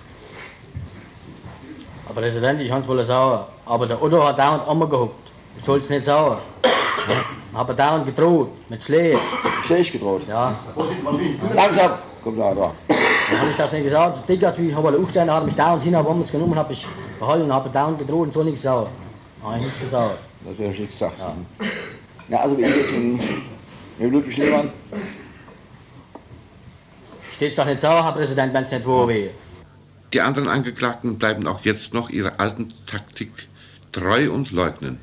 S8: Aber Präsident, ich habe es wohl sauer. Aber der Otto hat dauernd einmal gehuckt. Ich soll es nicht sauer. Ich habe dauernd gedroht, mit Schlägen.
S22: Schlecht gedroht?
S8: Ja.
S22: Langsam! Komm da.
S8: Dann habe ich das nicht gesagt. Das Ding, als ich habe aufstehen, hat mich dauernd hin, habe es genommen, habe ich behalten, habe dauernd gedroht und so nichts sauer. Da habe ich nichts gesagt.
S22: Das wäre nichts gesagt. Ja. Na, also wie geht's mit Ludwig Lehmann?
S8: Steht's doch nicht sauer, Herr Präsident, wenn es nicht wo wäre.
S2: Die anderen Angeklagten bleiben auch jetzt noch ihrer alten Taktik treu und leugnen.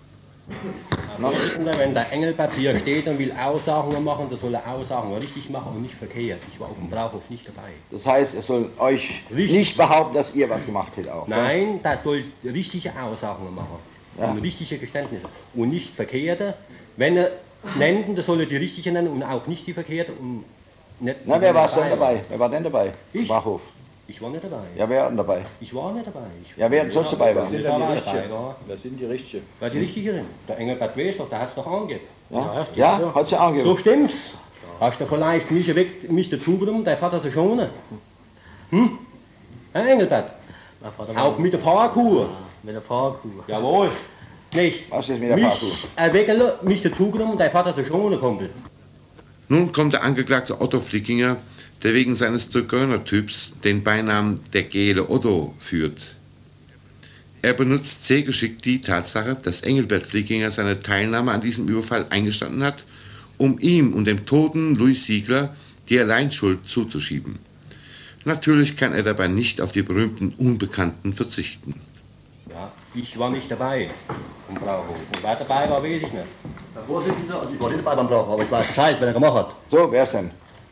S23: Wenn der Engelbert hier steht und will Aussagungen machen, dann soll er Aussagungen richtig machen und nicht verkehrt. Ich war auf dem Brauchhof nicht dabei.
S22: Das heißt, er soll euch nicht behaupten, dass ihr was gemacht hättet auch?
S23: Nein, der soll richtige Aussagungen machen.
S22: Ja.
S23: Und richtige Geständnisse. Und nicht verkehrte. Wenn er nennt, dann soll er die richtige nennen und auch nicht die verkehrte. Und nicht
S22: Na, wer war denn dabei? Wer war denn dabei?
S23: Ich?
S22: Brachhof.
S23: Ich war nicht dabei.
S22: Ja, wer war denn dabei?
S23: Ich war nicht dabei.
S22: Ja, wer sonst dabei war?
S12: Das sind die Richtigen.
S23: Ja, die Richtigen sind. Der Engelbert weiß doch, der hat es doch angegeben.
S22: Ja, hat's ja angegeben.
S23: So stimmt's. Hast du vielleicht mich dazu genommen, der Vater so schonen? Hm? Herr Engelbert? Auch mit der Fahrkuh.
S4: Mit der Fahrkuh.
S23: Jawohl. Nicht.
S12: Was ist mit der Fahrkuh?
S23: Erweckele, mich dazugenommen und dein Vater so schon kommt.
S2: Nun kommt der Angeklagte Otto Flickinger, der wegen seines Zigeunertyps den Beinamen der Gele Otto führt. Er benutzt sehr geschickt die Tatsache, dass Engelbert Flickinger seine Teilnahme an diesem Überfall eingestanden hat, um ihm und dem toten Louis Siegler die Alleinschuld zuzuschieben. Natürlich kann er dabei nicht auf die berühmten Unbekannten verzichten.
S23: Ja, ich war nicht dabei im Brauhof. Und wer dabei war, weiß ich nicht.
S10: Herr Vorsitzender, also ich war nicht dabei beim Brauch, aber ich weiß Bescheid, wenn er gemacht hat.
S12: So, wer ist denn?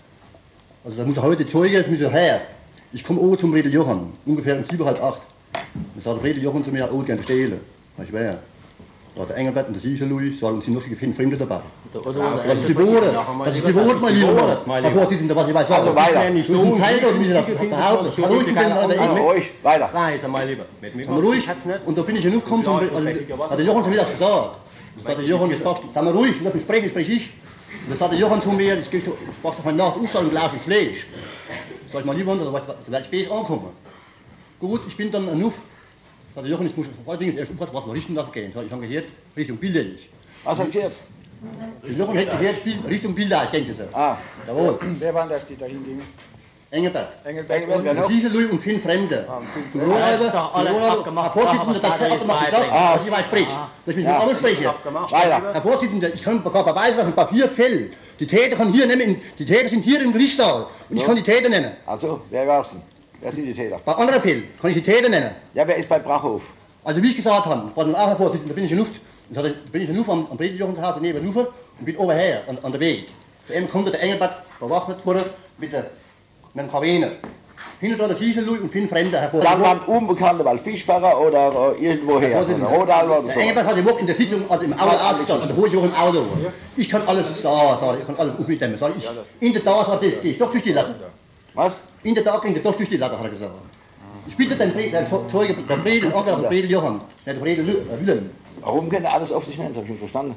S10: Also da muss er heute Zeuge, jetzt muss er her. Ich komme oben zum Redel Johann, ungefähr um 7, halb 8. Dann sagt Redel Johann zu mir, oh, gerne stehlen. Ich wer? Da hat der Engelbert und der Sieger Louis, sagen, sind noch viele Fremde dabei. Das ist die Bohre, das ist die Bohre, mein lieber Herr Vorsitzender, was ich weiß.
S12: Also weiter.
S10: Das ist ein Teil, oder wie Sie das behaupten. Mal ruhig mit dem,
S12: ruhig, weiter.
S23: Nein, sag mal lieber.
S10: Mal ruhig, und da bin ich genug gekommen, hat der Johann zu mir das gesagt. Das hat der Johann gesagt, sag mal ruhig, wenn ich spreche ich. Und das hat der Johann zu mir, ich sprach doch heute Nacht Aufsage und Glas ins Fleisch. Sag ich mal lieber, da werde ich später ankommen. Gut, ich bin dann enough. Also Jochen, ich muss allerdings erst umfassen, was wir Richtung das gehen. Ich habe gehört, Richtung Bilderich.
S12: Was habt ihr gehört?
S10: Der Jochen hat gehört, Richtung Bilderich, denkt er.
S12: Ah.
S10: Jawohl.
S3: Wer waren das, die da hingingen?
S10: Engelbert.
S3: Engelbert,
S10: Sieger Louis und 5 Fremde.
S4: Das ist doch alles abgemacht.
S10: Herr Vorsitzender, das hat abgemacht gesagt, was ich mal spreche. Dass ich mit alles spreche. Herr Vorsitzender, ich kann beweisen, ein paar 4 Fälle. Die Täter kann hier nehmen, die Täter sind hier im Gerichtssaal. Und ich kann die Täter nennen.
S12: Also, wer war's denn? Wer sind die Täter?
S10: Bei anderen Fällen kann ich die Täter nennen.
S12: Ja, wer ist bei Brachhof?
S10: Also wie ich gesagt habe, ich war dann auch Herr Vorsitzender, da bin ich in Luft. Bin ich in Luft am Redel-Jochens-Haus neben Lufe und bin oberher an der Weg. Für ihn kommt der Engelbert bewaffnet worden mit dem Kavene. Hinter dran der Sieger Louis und 5 Fremde, Herr Vorsitzender.
S12: Dann waren Unbekannte, weil Fischbacher oder irgendwoher. Rodal oder so.
S10: Der Engelbert hat die Woche in der Sitzung also im Auto ausgestanden, also wo ich auch im Auto war. Ich kann alles sagen, ich kann alles mitnehmen. In der Tat gehe ich doch durch die Latte.
S12: Was?
S10: In der Tat ging der doch durch die Latte, hat er gesagt. Ich bitte den Zeuge, der Bredel, der Bredel Johann, der Bredel Wilhelm.
S12: Warum kann er alles auf sich nehmen? Das habe ich nicht verstanden.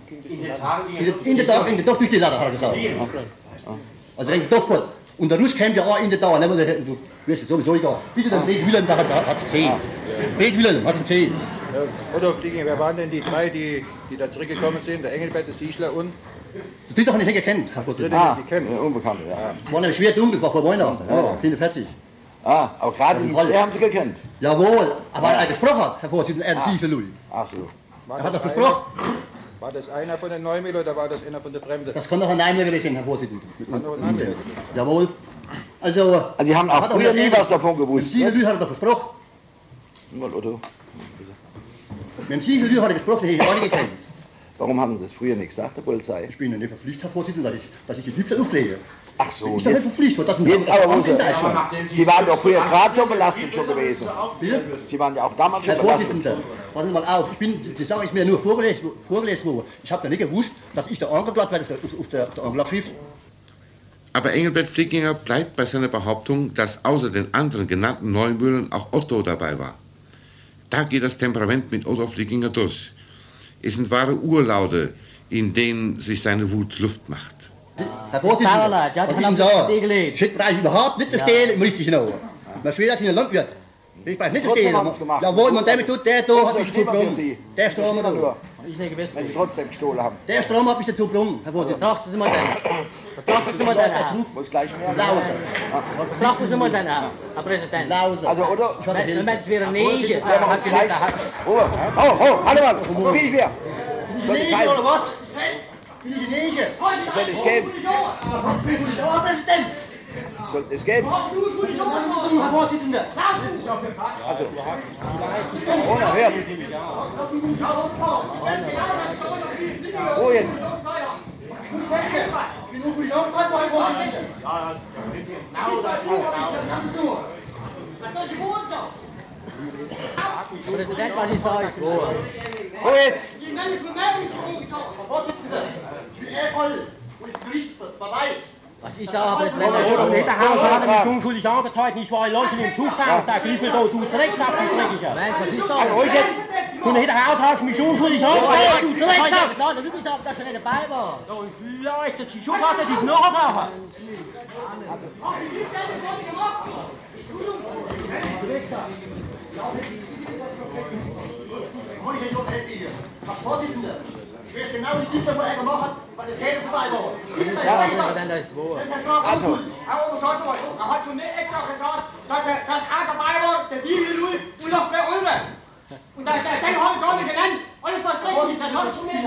S10: In der Tat ging der doch durch die Latte, hat er gesagt. Also ging doch fort. Und der Russ kam ja auch in der Tat, du wirst es sowieso egal. Bitte den Bredel Wilhelm, der hat es gesehen. Bredel Wilhelm hat es gesehen.
S3: Otto Flickinger, wer waren denn die 3, die da zurückgekommen sind? Der Engelbert, der Siegler und?
S10: Das dritte habe ich nicht gekannt, Herr Vorsitzender.
S12: Unbekannte, ja.
S10: Es war nämlich schwer dunkel, es war vor Weihnachten, ja, 44.
S12: Ah, aber gerade die haben Sie gekannt?
S10: Jawohl, aber er gesprochen hat, Herr Vorsitzender, der Sieger Louis.
S12: Ach so.
S10: Er hat das gesprochen.
S3: War das einer von den Neumüller oder war das einer von der Fremden?
S10: Das kann doch ein Neumüller gewesen sein, Herr Vorsitzender. Jawohl. Also
S12: die haben auch früher nie was davon gewusst.
S10: Sieger Louis hat er doch gesprochen.
S12: Mal, Otto.
S10: Mit dem Sieger Louis hat er gesprochen, ich habe auch nicht gekannt.
S12: Warum haben Sie das früher nicht gesagt, der Polizei?
S10: Ich bin ja nicht verpflichtet, Herr Vorsitzender, dass ich die Typen auflege.
S12: Ach so.
S10: Ich bin nicht verpflichtet, das sind
S12: jetzt aber in Deutschland. Sie waren doch früher gerade so belastet schon gewesen.
S10: Bitte?
S12: Sie waren ja auch damals schon
S10: Herr
S12: belastet.
S10: Vorsitzender, passen Sie mal auf, die Sache ist mir nur vorgelesen worden. Ich habe ja nicht gewusst, dass ich da angeklagt werde auf der Anklageschrift.
S2: Aber Engelbert Flickinger bleibt bei seiner Behauptung, dass außer den anderen genannten Neumüllern auch Otto dabei war. Da geht das Temperament mit Otto Flickinger durch. Es sind wahre Urlaute, in denen sich seine Wut Luft macht.
S10: Herr Vorsitzender, was ich Ihnen sage, ich brauche überhaupt nicht zu stehlen im richtigen Ohr. Man schwer, dass ich ein Landwirt. Ich brauche nicht zu stehlen. Jawohl, man der tut, der da hat mich dazu gebrungen. Der Strom hat er.
S4: Ich nicht gewiss,
S12: wenn Sie trotzdem gestohlen haben.
S10: Der Strom hat mich dazu gebrungen, Herr Vorsitzender.
S4: Betrachten Sie mal den. Betrachten Sie mal den, Herr.
S12: Muss gleich mehr
S10: Lausen.
S4: Betrachten Sie mal den, Herr Präsident.
S10: Lausen.
S12: Also, oder?
S4: Wenn es wieder nicht ist.
S12: Oh, alle Mann, wie ich mehr.
S10: Bin ich Chinesisch oder was? Bin ich Chinesisch?
S12: Soll es geben?
S10: Herr Präsident!
S12: Soll es geben?
S10: Herr Vorsitzender!
S12: Also, ohne Hört. Wo jetzt?
S10: Ich bin ursprünglich aufgetragen worden, Herr Vorsitzender.
S4: Präsident, was ich sage, ist Ruhe.
S12: Wo jetzt?
S10: Herr Vorsitzender, ich bin voll und ich berichte Beweis.
S4: Was ich sage, Herr Präsident,
S23: Der
S4: ist Ruhe.
S23: Hauser hat mich unschuldig angezeigt. Ich war in Leute im Zugtag, der Griffel da, du Drecksack, du Dreckiger.
S4: Mensch, was ist da?
S23: Also, euch jetzt? Du Hauser hast mich unschuldig angezeigt, du Drecksack.
S4: Ich habe gesagt, du bist aber, dass du nicht dabei warst.
S23: Ja, und vielleicht hat die Schuhfahrt dich noch nachher.
S10: Vorsitzender, ich weiß genau, wie dieser Mal gemacht hat, weil der Fehler vorbei war.
S4: Ja, Präsident, das ist wahr.
S16: Also, Herr Oberstaatsanwalt, er hat zu mir extra gesagt, dass er dabei war, der Siegel und noch 2 andere. Und den habe ich gar nicht genannt. Alles, was richtig ist, das hat zu mir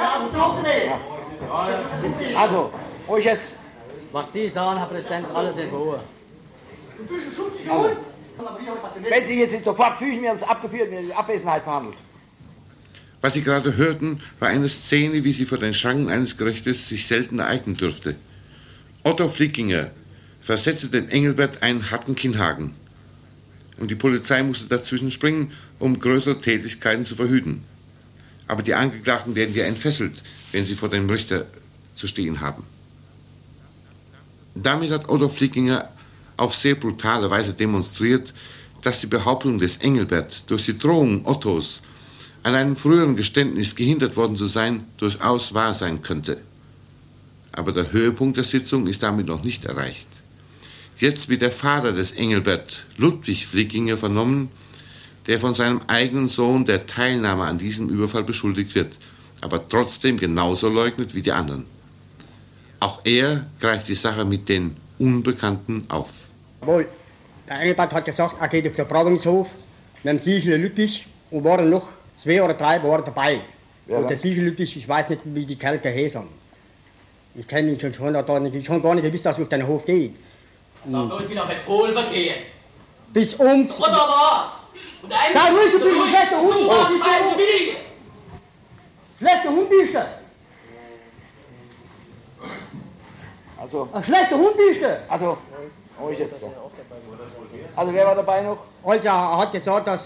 S16: gesagt.
S12: Also, wo ich jetzt...
S4: Was die sagen, Herr Präsident, ist alles in Ruhe.
S16: Du bist ein schuldiger Hund.
S12: Wenn Sie jetzt nicht sofort fügen, wir uns abgeführt, wir in Abwesenheit verhandelt.
S2: Was Sie gerade hörten, war eine Szene, wie sie vor den Schranken eines Gerichtes sich selten ereignen dürfte. Otto Flickinger versetzte den Engelbert einen harten Kinnhaken. Und die Polizei musste dazwischen springen, um größere Tätlichkeiten zu verhüten. Aber die Angeklagten werden ja entfesselt, wenn sie vor dem Richter zu stehen haben. Damit hat Otto Flickinger auf sehr brutale Weise demonstriert, dass die Behauptung des Engelbert durch die Drohung Ottos an einem früheren Geständnis gehindert worden zu sein, durchaus wahr sein könnte. Aber der Höhepunkt der Sitzung ist damit noch nicht erreicht. Jetzt wird der Vater des Engelbert, Ludwig Flickinger, vernommen, der von seinem eigenen Sohn der Teilnahme an diesem Überfall beschuldigt wird, aber trotzdem genauso leugnet wie die anderen. Auch er greift die Sache mit den Unbekannten auf.
S16: Jawohl, der Engelbert hat gesagt, er geht auf den Brauungshof mit dem Siegel Ludwig und waren noch 2 oder 3 waren dabei.
S12: Ja,
S16: und der Siegel Ludwig, ich weiß nicht, wie die Kerl heißen. Ich kenne ihn schon, hat gar nicht gewusst, dass er auf den Hof geht.
S4: Sag nur, ich bin auch mit Polen verkehren.
S16: Bis uns.
S4: Oder was? Und
S16: Sag ruhig, du bist ein schlechter Hund.
S4: Du warst meine Familie.
S16: Schlechter Hund bist du.
S12: Also,
S16: ein schlechter Hund bist du.
S12: Also, wo ich jetzt so. Also, wer war dabei noch?
S16: Also, er hat gesagt, dass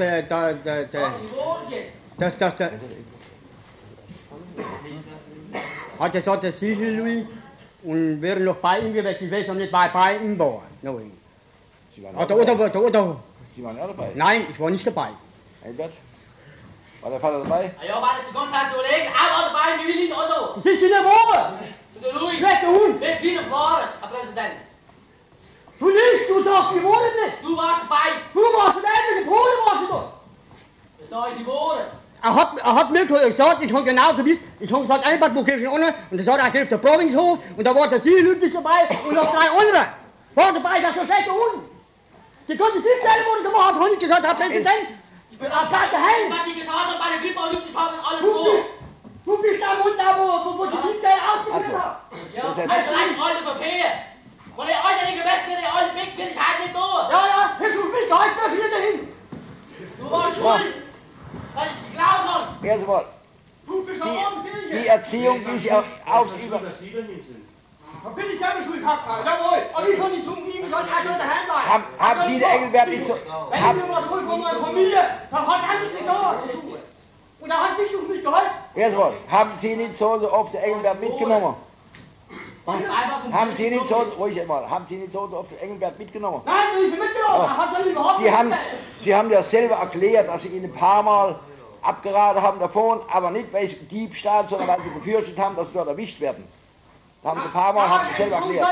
S16: hat gesagt, der Siegel Louis und wäre noch bei ihm gewesen, ich weiß noch nicht, bei ihm war. Nein. Oder.
S12: Sie waren ja dabei?
S16: Nein, ich war nicht dabei.
S12: Engelbert? War der Vater dabei?
S4: Ja, war das die ganze Zeit zu legen? Er war dabei, wie will ihn Otto?
S16: Das ist in der Woche!
S4: Der Louis!
S16: Schlechter Hund!
S4: Wie viele waren es, Herr Präsident?
S16: Du nicht, du sagst, die wohnen nicht!
S4: Du warst dabei!
S16: Du warst der einzige Pole, warst du doch!
S4: Das sag ich, die wohnen!
S16: Er hat mir gesagt, ich habe genau gewusst, ich habe gesagt, Engelbert, wo gehst du ohne? Und er sagt, er geht auf den Provingshof und da war der Siegel Ludwig dabei und noch 3 andere. War dabei, das ist ein schlechter Hund! Die ganze Filmteile wurde gemacht, habe ich gesagt, Herr Präsident!
S4: Ich bin auch daheim! Was ich gesagt habe, meine Filme und Ludwig haben alles vor!
S16: Du bist der Hund da, wo die Filmteile ausgeführt haben!
S4: Ja, das ist ein alter Verkehr! Von der alten Gewässer, der alten Weg, bin ich halt nicht da!
S16: Ja, Herr Schulz, halt mir schon dahin!
S4: Du warst schuld! Was ich geglaubt habe!
S12: Erst einmal, die Erziehung, die Sie ausüben.
S16: Da bin ich selber schuld, jawohl. Aber ich kann nicht zu ihm gesagt, er soll daheim bleiben.
S12: Haben Sie den Engelbert nicht so...
S16: Wenn ich mir was hole von meiner Familie, dann hat er nichts gesagt. Und er hat nicht auf mich geholfen.
S12: Erst einmal, haben Sie nicht so oft den Engelbert mitgenommen? Haben Sie nicht so, ruhig einmal, haben Sie nicht so oft den Engelbert mitgenommen?
S16: Nein, ich bin mitgenommen. Er hat es überhaupt nicht.
S12: Sie haben ja selber erklärt, dass Sie ihn ein paar Mal abgeraten haben davon, aber nicht wegen Diebstahl, sondern weil Sie befürchtet haben, dass Sie dort erwischt werden. Da haben Sie ein paar Mal haben Sie selber erklärt.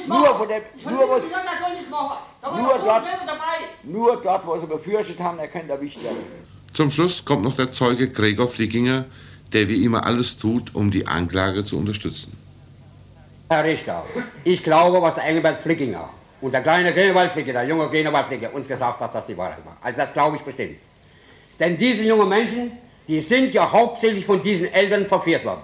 S12: Nur dort, wo Sie befürchtet haben, er könnte erwischt werden.
S2: Zum Schluss kommt noch der Zeuge Gregor Flickinger, der wie immer alles tut, um die Anklage zu unterstützen.
S7: Herr Richter, ich glaube, was der Engelbert Flickinger und der kleine Grünewald Flickinger, der junge Grünewald Flickinger, uns gesagt hat, dass das die Wahrheit war. Also das glaube ich bestimmt. Denn diese jungen Menschen, die sind ja hauptsächlich von diesen Eltern verführt worden.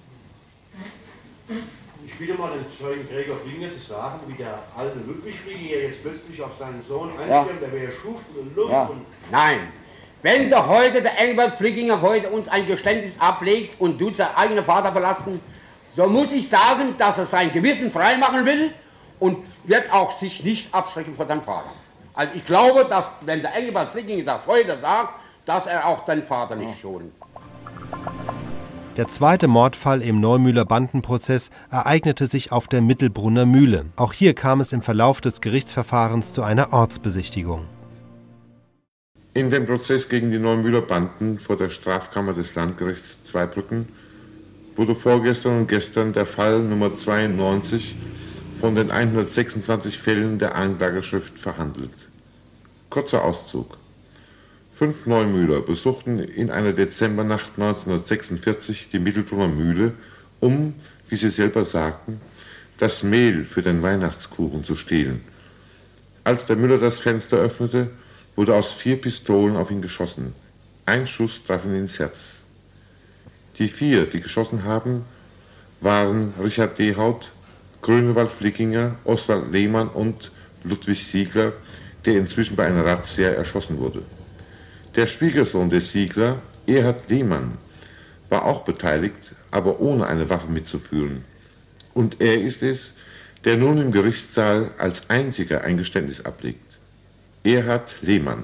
S11: Ich bitte mal den Zeugen Gregor Flickinger zu sagen, wie der alte Ludwig Flickinger jetzt plötzlich auf seinen Sohn einstellt, der wäre Schuft und Luft und...
S7: Nein. Wenn der Engelbert Flickinger heute uns ein Geständnis ablegt und tut seinen eigenen Vater verlassen, so muss ich sagen, dass er sein Gewissen freimachen will und wird auch sich nicht abschrecken von seinem Vater. Also ich glaube, dass wenn der Engelbert Flickinger das heute sagt, dass er auch den Vater nicht schonen.
S1: Der zweite Mordfall im Neumühler Bandenprozess ereignete sich auf der Mittelbrunner Mühle. Auch hier kam es im Verlauf des Gerichtsverfahrens zu einer Ortsbesichtigung.
S2: In dem Prozess gegen die Neumühler Banden vor der Strafkammer des Landgerichts Zweibrücken wurde vorgestern und gestern der Fall Nummer 92 von den 126 Fällen der Anklageschrift verhandelt. Kurzer Auszug. 5 Neumühler besuchten in einer Dezembernacht 1946 die Mittelbrunner Mühle, um, wie sie selber sagten, das Mehl für den Weihnachtskuchen zu stehlen. Als der Müller das Fenster öffnete, wurde aus 4 Pistolen auf ihn geschossen. Ein Schuss traf ihn ins Herz. Die 4, die geschossen haben, waren Richard Dehaut, Grünewald Flickinger, Oswald Lehmann und Ludwig Siegler, der inzwischen bei einer Razzia erschossen wurde. Der Schwiegersohn des Siegler, Erhard Lehmann, war auch beteiligt, aber ohne eine Waffe mitzuführen. Und er ist es, der nun im Gerichtssaal als einziger ein Geständnis ablegt. Erhard Lehmann.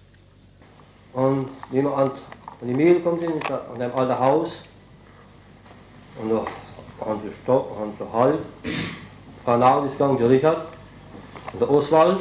S9: Und wie wir an die Mühle gekommen sind, an dem alten Haus, und da an der Stock, an der Hall, Frau Naud ist gegangen, der Richard, und der Oswald.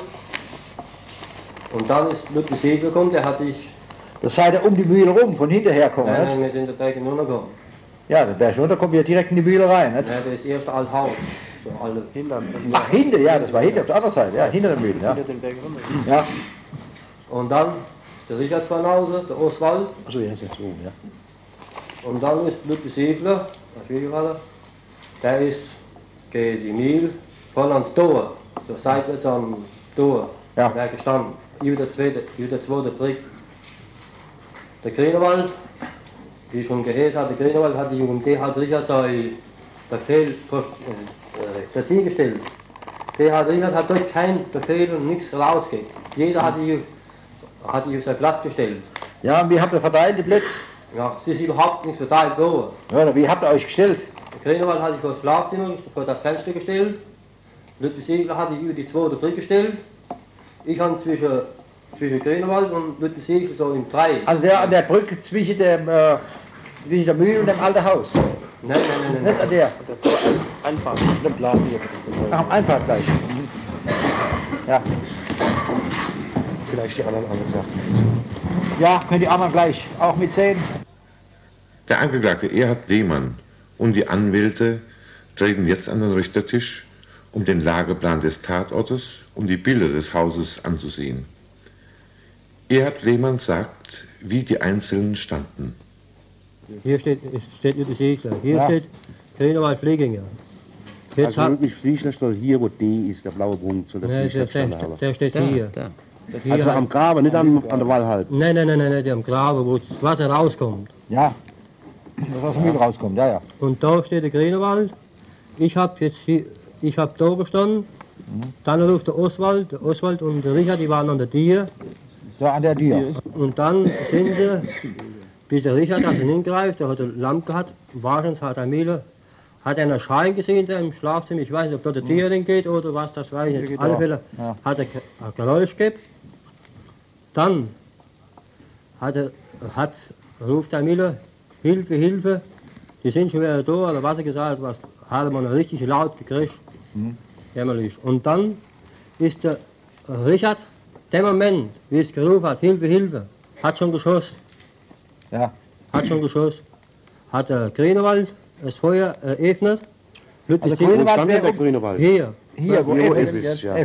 S9: Und dann ist Ludwig Siegler gekommen, der hat sich...
S3: Das seid ihr um die Mühle rum, von hinterher kommen,
S9: Nein, nein, wir sind der Berg runtergekommen.
S3: Ja, der Berg runter kommt ja direkt in die Mühle rein, nicht?
S9: Ja, das ist das erste alte Haus. So alle
S3: Ach, hinter, ja, das war hinter auf der anderen Seite, ja, hinter der Mühle, ja. Ja.
S9: Und dann der Richard von Hause, der Oswald.
S3: Achso, ja, ist jetzt oben, ja.
S9: Und dann ist Ludwig Siegler, der Schwiegervater, der ist gegen die Mühle voll ans Tor, so seitwärts am Tor, ja. Der gestanden, über der zweite Brick. Der Grünewald, wie schon gehört hat, der Grünewald hat die um D.H. Richard seinen Befehl dorthin gestellt. D.H. Richard hat dort keinen Befehl und nichts rausgegeben. Jeder hat die auf seinen Platz gestellt.
S3: Ja, und wie habt ihr verteilt die Plätze?
S9: Ja, es ist überhaupt nichts verteilt worden.
S3: Ja, wie habt ihr euch gestellt?
S9: Der Grünewald hat sich vor das Schlafzimmer, vor das Fenster gestellt. Ludwig Siegler hat sich über die zweite Brick gestellt. Ich habe zwischen Grünewald und Ludwig Siegler so im 3.
S3: Also der an der Brücke zwischen der Mühle und dem alten Haus?
S9: Nein.
S3: Nicht an der?
S9: Einfahrt.
S3: Ach, am Einfahrt gleich. Ja.
S20: Vielleicht die anderen angeklagt.
S3: Ja, können die anderen gleich auch mitsehen.
S2: Der Angeklagte Erhard Lehmann und die Anwälte treten jetzt an den Richtertisch, um den Lageplan des Tatortes und die Bilder des Hauses anzusehen. Erhard Lehmann sagt, wie die Einzelnen standen.
S9: Hier steht Ludwig Siegler, hier steht Grünewald Flickinger.
S11: Also Ludwig Siegler steht hier, wo D ist, der blaue Brunnen. So
S9: der steht hier.
S11: Hier also am Graben, nicht an der Wallhalb?
S9: Nein, nicht am Graben, wo das Wasser rauskommt.
S3: Ja, wo aus dem Müll rauskommt, ja.
S9: Und da steht der Grünewald. Ich habe da gestanden, dann ruft der Oswald und der Richard, die waren an der Tür.
S3: Ja, an der Tür.
S9: Und dann sind sie, bis der Richard hat ihn hingreift, der hat eine Lampe gehabt, wahrscheinlich hat er Mühle, hat einen Schein gesehen im Schlafzimmer, ich weiß nicht, ob dort der Tier hingeht oder was, das weiß ich nicht. Auf alle Fälle hat er ein Geräusch gegeben. Dann ruft der Müller, Hilfe, Hilfe, die sind schon wieder da, oder was er gesagt hat, hat man richtig laut gekriegt. Jämmerlich. Und dann ist der Richard, der Moment, wie es gerufen hat, Hilfe, Hilfe, hat schon geschossen.
S3: Ja.
S9: Hat schon geschossen. Hat der Grünewald das Feuer eröffnet.
S11: Also Grünewald, wer der Grünewald?
S9: Hier.
S3: Hier, wo
S11: F
S3: ist,
S11: ist, ja.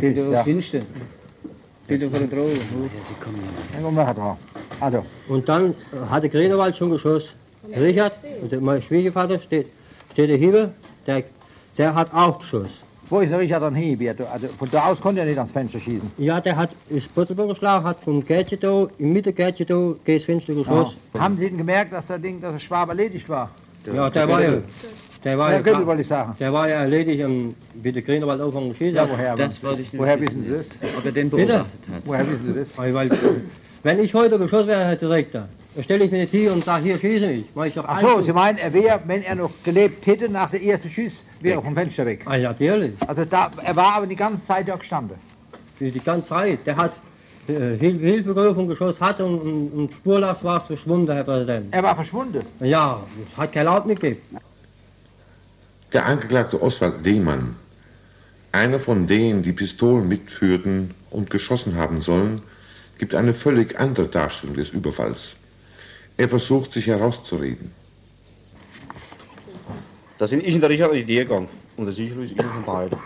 S9: Und dann hat der Grünewald schon geschossen. Richard, mein Schwiegervater, steht dahinter, der hat auch geschossen.
S3: Wo ist der Richard dann hin? Also von da aus konnte er nicht ans Fenster schießen?
S9: Ja, der hat das Putzelbock geschlagen, hat vom Gärtchen da, im Mittelgärtchen da, gegen das Fenster geschossen.
S3: Ja. Haben Sie denn gemerkt, dass der Schwab erledigt war?
S9: Ja, der war ja
S3: Göppel, wollte ich sagen.
S9: Der war ja erledigt, wie der Grünewald angefangen zu schießen.
S3: Ja, woher wissen Sie das?
S9: Ob er den beobachtet hat.
S3: Woher wissen Sie das?
S9: Weil, wenn ich heute beschossen wäre, Herr Direktor, dann stelle ich mir nicht hier und sage, hier schieße mich.
S3: Ach so, Sie meinen, er wäre, wenn er noch gelebt hätte, nach der ersten Schuss, wäre er vom Fenster weg?
S9: Ah, ja, natürlich.
S3: Also er war aber die ganze Zeit da gestanden?
S9: Die ganze Zeit. Der hat Hilfe gerufen und geschossen hat und spurlos war es verschwunden, Herr Präsident.
S3: Er war verschwunden?
S9: Ja, es hat kein Laut mehr gegeben.
S2: Der Angeklagte Oswald Lehmann, einer von denen, die Pistolen mitführten und geschossen haben sollen, gibt eine völlig andere Darstellung des Überfalls. Er versucht, sich herauszureden.
S13: Da sind ich und der Richard in die Tür gegangen. Und der Sicherlich ist einer von beiden.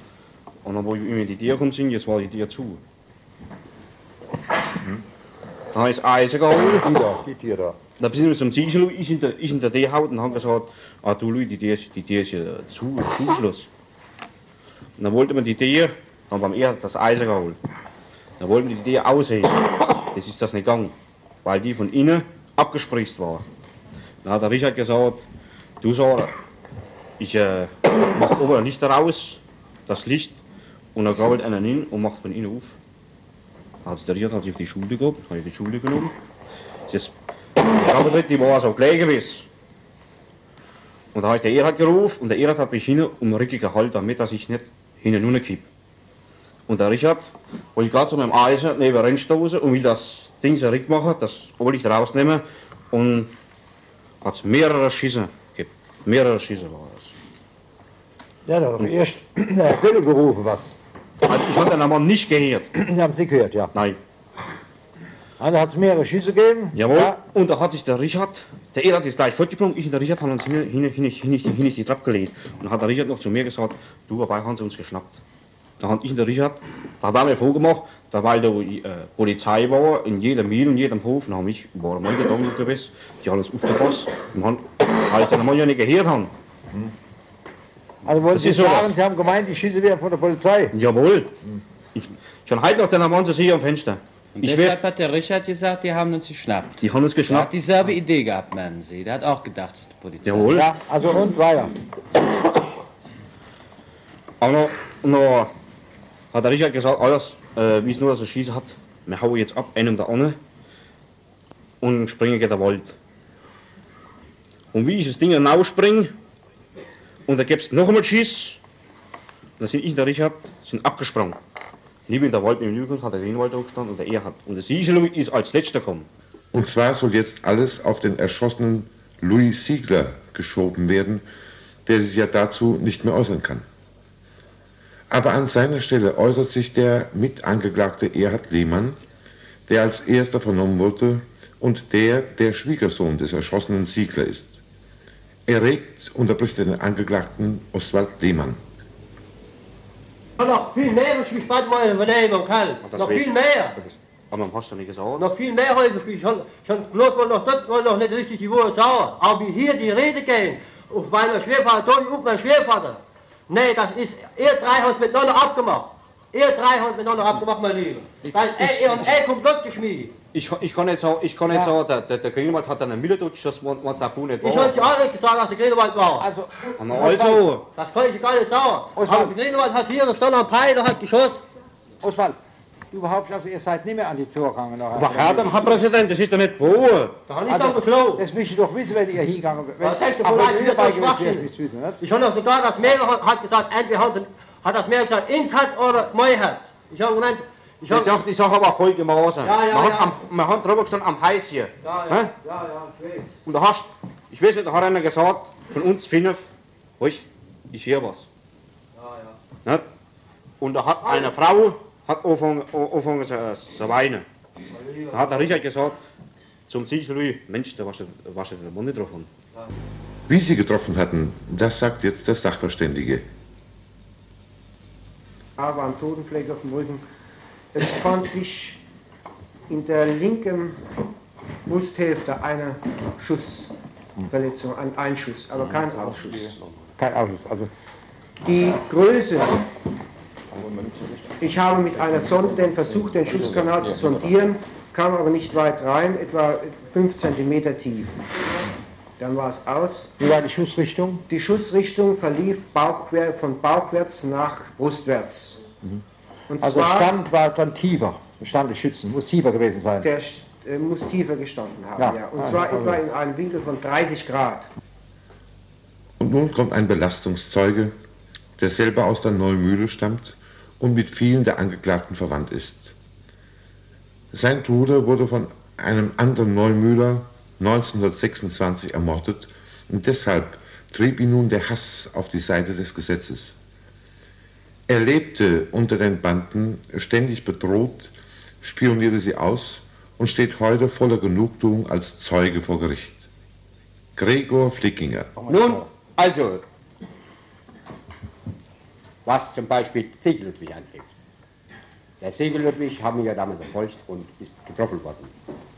S13: Und dann, wo wir in die Tür gekommen sind, jetzt war die Tür zu. Dann habe ich das Eisen geholt.
S22: Die Tiere da.
S13: Da bin ich zum Ziegel, ich in der D-Haut und habe gesagt, du Leute, die ist ja Zuschluss. Und dann wollte man die D, haben beim E das Eisen geholt. Dann wollten die D ausheben. Das ist das nicht gegangen, weil die von innen abgespritzt war. Dann hat der Richard gesagt, du Sarah, ich mache oben ein Licht raus, das Licht, und dann grault einer hin und macht von innen auf. Also der Richard hat sich auf die Schule gehabt, habe ich die Schule genommen. Das die war so gleich gewesen. Und da habe ich der Erhard gerufen und der Erhard hat mich hinten um den Rücken gehalten, damit dass ich nicht hinten runterkippe. Und der Richard wollte gerade zu meinem Eisen neben reinstoßen und will das Ding so machen, das wollte ich rausnehmen und hat mehrere Schüsse gegeben. Mehrere Schüsse war das.
S3: Ja, da hat doch erst der Kölle gerufen, was?
S13: Also ich habe den aber nicht gehört.
S3: Sie haben es nicht gehört, ja.
S13: Nein.
S3: Also hat es mehrere Schüsse gegeben?
S13: Jawohl.
S3: Ja.
S13: Und da hat sich der Richard, der Erhard ist gleich fortgesprungen, ich und der Richard haben uns hin die Treppe gelegt. Und dann hat der Richard noch zu mir gesagt, du, dabei haben sie uns geschnappt. Da haben ich und der Richard, da haben wir vorgemacht, da weil da Polizei war, in jeder Mühle und jedem Hof, da war mein Gedanke gewesen, die haben uns aufgepasst, weil ich dann mal ja nicht gehört haben.
S3: Also wollen Sie sagen, Sie haben gemeint, die Schüsse wären von der Polizei?
S13: Jawohl. Ich schon heute noch, dann waren sie hier am Fenster.
S14: Und deshalb hat der Richard gesagt, die haben uns geschnappt.
S13: Die haben uns geschnappt.
S14: Der hat dieselbe Idee gehabt, meinen Sie. Der hat auch gedacht, das ist die Polizei.
S13: Jawohl.
S3: Ja, also und weiter.
S13: Aber noch hat der Richard gesagt, alles, wie es nur so schießen hat, wir hauen jetzt ab, einem der anderen, und springen geht der Wald. Und wie ich das Ding hinausspringe, und da gibt es noch einmal Schiss, dann sind ich und der Richard sind abgesprungen. Lieber in der Wald mit dem Lügen hat der Greenwald gestanden und der Erhard. Und der Siegel ist als letzter gekommen.
S2: Und zwar soll jetzt alles auf den erschossenen Louis Siegler geschoben werden, der sich ja dazu nicht mehr äußern kann. Aber an seiner Stelle äußert sich der Mitangeklagte Erhard Lehmann, der als erster vernommen wurde und der Schwiegersohn des erschossenen Siegler ist. Erregt unterbricht er den Angeklagten Oswald Lehmann.
S16: Noch viel mehr habe ich gespannt, meine Vernehmung kann. Noch viel mehr.
S13: Aber hast du nicht gesagt?
S16: Noch viel mehr habe ich gespielt. Schon bloß mal noch dort noch nicht richtig die Wohnung sauer. Aber wie hier die Rede gehen, auf meiner Schwiegervater, auf meinen Schwiegervater. Nee, das ist, ihr drei haben es miteinander abgemacht. Ihr drei haben es miteinander abgemacht, mein Lieber. Das ist ihr komplott geschmiedet.
S13: Ich kann nicht sagen, der Greenwald hat einen Müller durchgeschossen, was der Kuh nicht war.
S16: Ich habe es ja auch nicht gesagt, dass der Greenwald war. Also, das kann ich gar nicht sagen. Aber der Greenwald hat hier gestanden am Peil und hat geschossen.
S3: Oswald, du behauptest also, ihr seid nicht mehr an die Tür gegangen?
S13: Aber Herr Präsident, das ist doch nicht Bohe.
S16: Da habe ich dann geflogen.
S3: Das müsst ihr doch wissen, wenn ihr hingegangen wärt.
S16: Ich habe noch sogar, das Mädel hat gesagt, entweder hat das Mädel gesagt, ins Herz oder mein Herz. Ich habe gemeint,
S13: ich sage aber auch folgendermaßen.
S16: Ja.
S13: Wir haben drüber gestanden am Heiß hier.
S16: Ja,
S13: und da hast, ich weiß nicht, da hat einer gesagt, von uns fünf, ich hier was. Ja. Und da hat eine Frau angefangen zu weinen. Da hat der Richard gesagt, zum Ziel, Mensch, da warst du der Mund nicht drauf.
S2: Wie sie getroffen hatten, das sagt jetzt der Sachverständige.
S15: Aber am Totenfleck auf dem Rücken. Es fand sich in der linken Brusthälfte eine Schussverletzung, ein Einschuss, aber kein Ausschuss.
S3: Kein Ausschuss, also.
S15: Die Größe. Ich habe mit einer Sonde versucht, den Schusskanal zu sondieren, kam aber nicht weit rein, etwa 5 cm tief. Dann war es aus.
S3: Wie war die Schussrichtung?
S15: Die Schussrichtung verlief von bauchwärts nach brustwärts. Und
S3: also
S15: zwar,
S3: der Stand war dann tiefer, der Stand des Schützen muss tiefer gewesen sein.
S15: Der muss tiefer gestanden haben, ja. Und zwar etwa in einem Winkel von 30 Grad.
S2: Und nun kommt ein Belastungszeuge, der selber aus der Neumühle stammt und mit vielen der Angeklagten verwandt ist. Sein Bruder wurde von einem anderen Neumühler 1926 ermordet und deshalb trieb ihn nun der Hass auf die Seite des Gesetzes. Er lebte unter den Banden, ständig bedroht, spionierte sie aus und steht heute voller Genugtuung als Zeuge vor Gericht. Gregor Flickinger.
S7: Nun, also, was zum Beispiel Siegel Ludwig antrifft. Der Siegel Ludwig haben wir ja damals verfolgt und ist getroffen worden.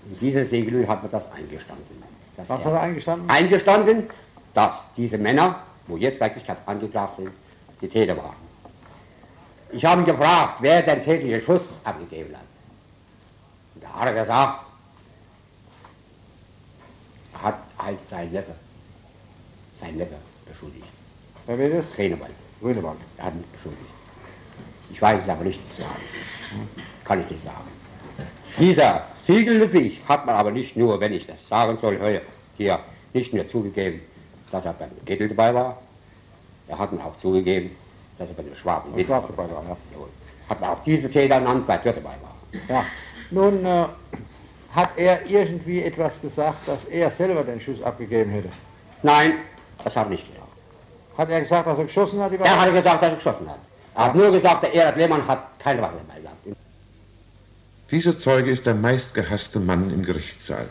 S7: In dieser Segelöhe hat man das eingestanden.
S3: Was hat er eingestanden?
S7: Eingestanden, dass diese Männer, wo jetzt Wirklichkeit angeklagt sind, die Täter waren. Ich habe ihn gefragt, wer den täglichen Schuss abgegeben hat. Und da hat er gesagt, er hat halt seinen Neffe beschuldigt.
S3: Wer will das?
S7: Grünewald.
S3: Grünewald.
S7: Er hat ihn beschuldigt. Ich weiß es aber nicht zu sagen. Kann ich nicht sagen. Dieser Siegel Ludwig hat man aber nicht nur, wenn ich das sagen soll, hier nicht nur zugegeben, dass er beim Kittel dabei war, er hat mir auch zugegeben, dass er bei dem Schwaben dabei war. Ja. Hat man auch diese Täter genannt, weil er dabei war.
S3: Ja. Nun hat er irgendwie etwas gesagt, dass er selber den Schuss abgegeben hätte?
S7: Nein, das hat er nicht gesagt.
S3: Hat er gesagt, dass er geschossen hat?
S7: Er hat gesagt, dass er geschossen hat. Er hat nur gesagt, der Erhard Lehmann hat keine Waffe dabei gehabt.
S2: Dieser Zeuge ist der meistgehasste Mann im Gerichtssaal.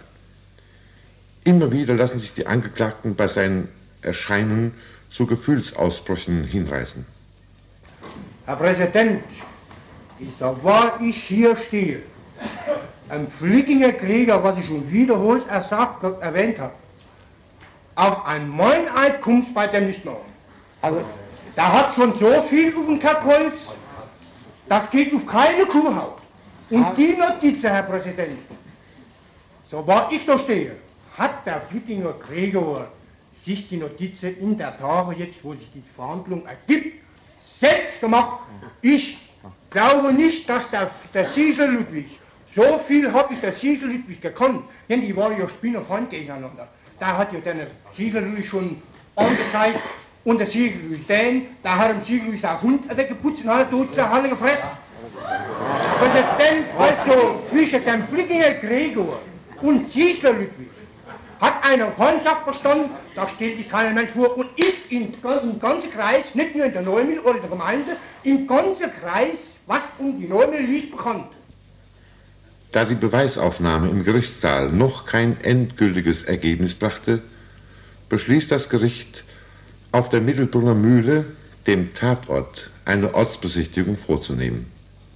S2: Immer wieder lassen sich die Angeklagten bei seinen Erscheinen zu Gefühlsausbrüchen hinreißen.
S15: Herr Präsident, so wahr ich hier stehe, ein Flieginger Krieger, was ich schon wiederholt erwähnt habe, auf ein Meineid kommt bei dem nicht mehr. Also, da hat schon so viel auf dem Kackholz, das geht auf keine Kuhhaut. Und die Notiz, Herr Präsident, so wahr ich da stehe, hat der Flieginger Krieger sich die Notiz in der Tage, jetzt wo sich die Verhandlung ergibt, selbst gemacht. Ich glaube nicht, dass der Siegel Ludwig, so viel habe ich der Siegel Ludwig gekannt, denn die waren ja Spinnerfeind gegeneinander. Da hat ja der Siegel Ludwig schon angezeigt und der Siegel Ludwig den, da hat der Siegel Ludwig seinen Hund weggeputzt und hat tot der Halle gefressen. Präsident, also zwischen dem Flieginger Gregor und Siegel Ludwig hat eine Freundschaft bestanden, da stellt sich kein Mensch vor und ist im ganzen Kreis, nicht nur in der Neumühl oder der Gemeinde, im ganzen Kreis, was um die Neumühl liegt, bekannt.
S2: Da die Beweisaufnahme im Gerichtssaal noch kein endgültiges Ergebnis brachte, beschließt das Gericht, auf der Mittelbrunner Mühle, dem Tatort, eine Ortsbesichtigung vorzunehmen.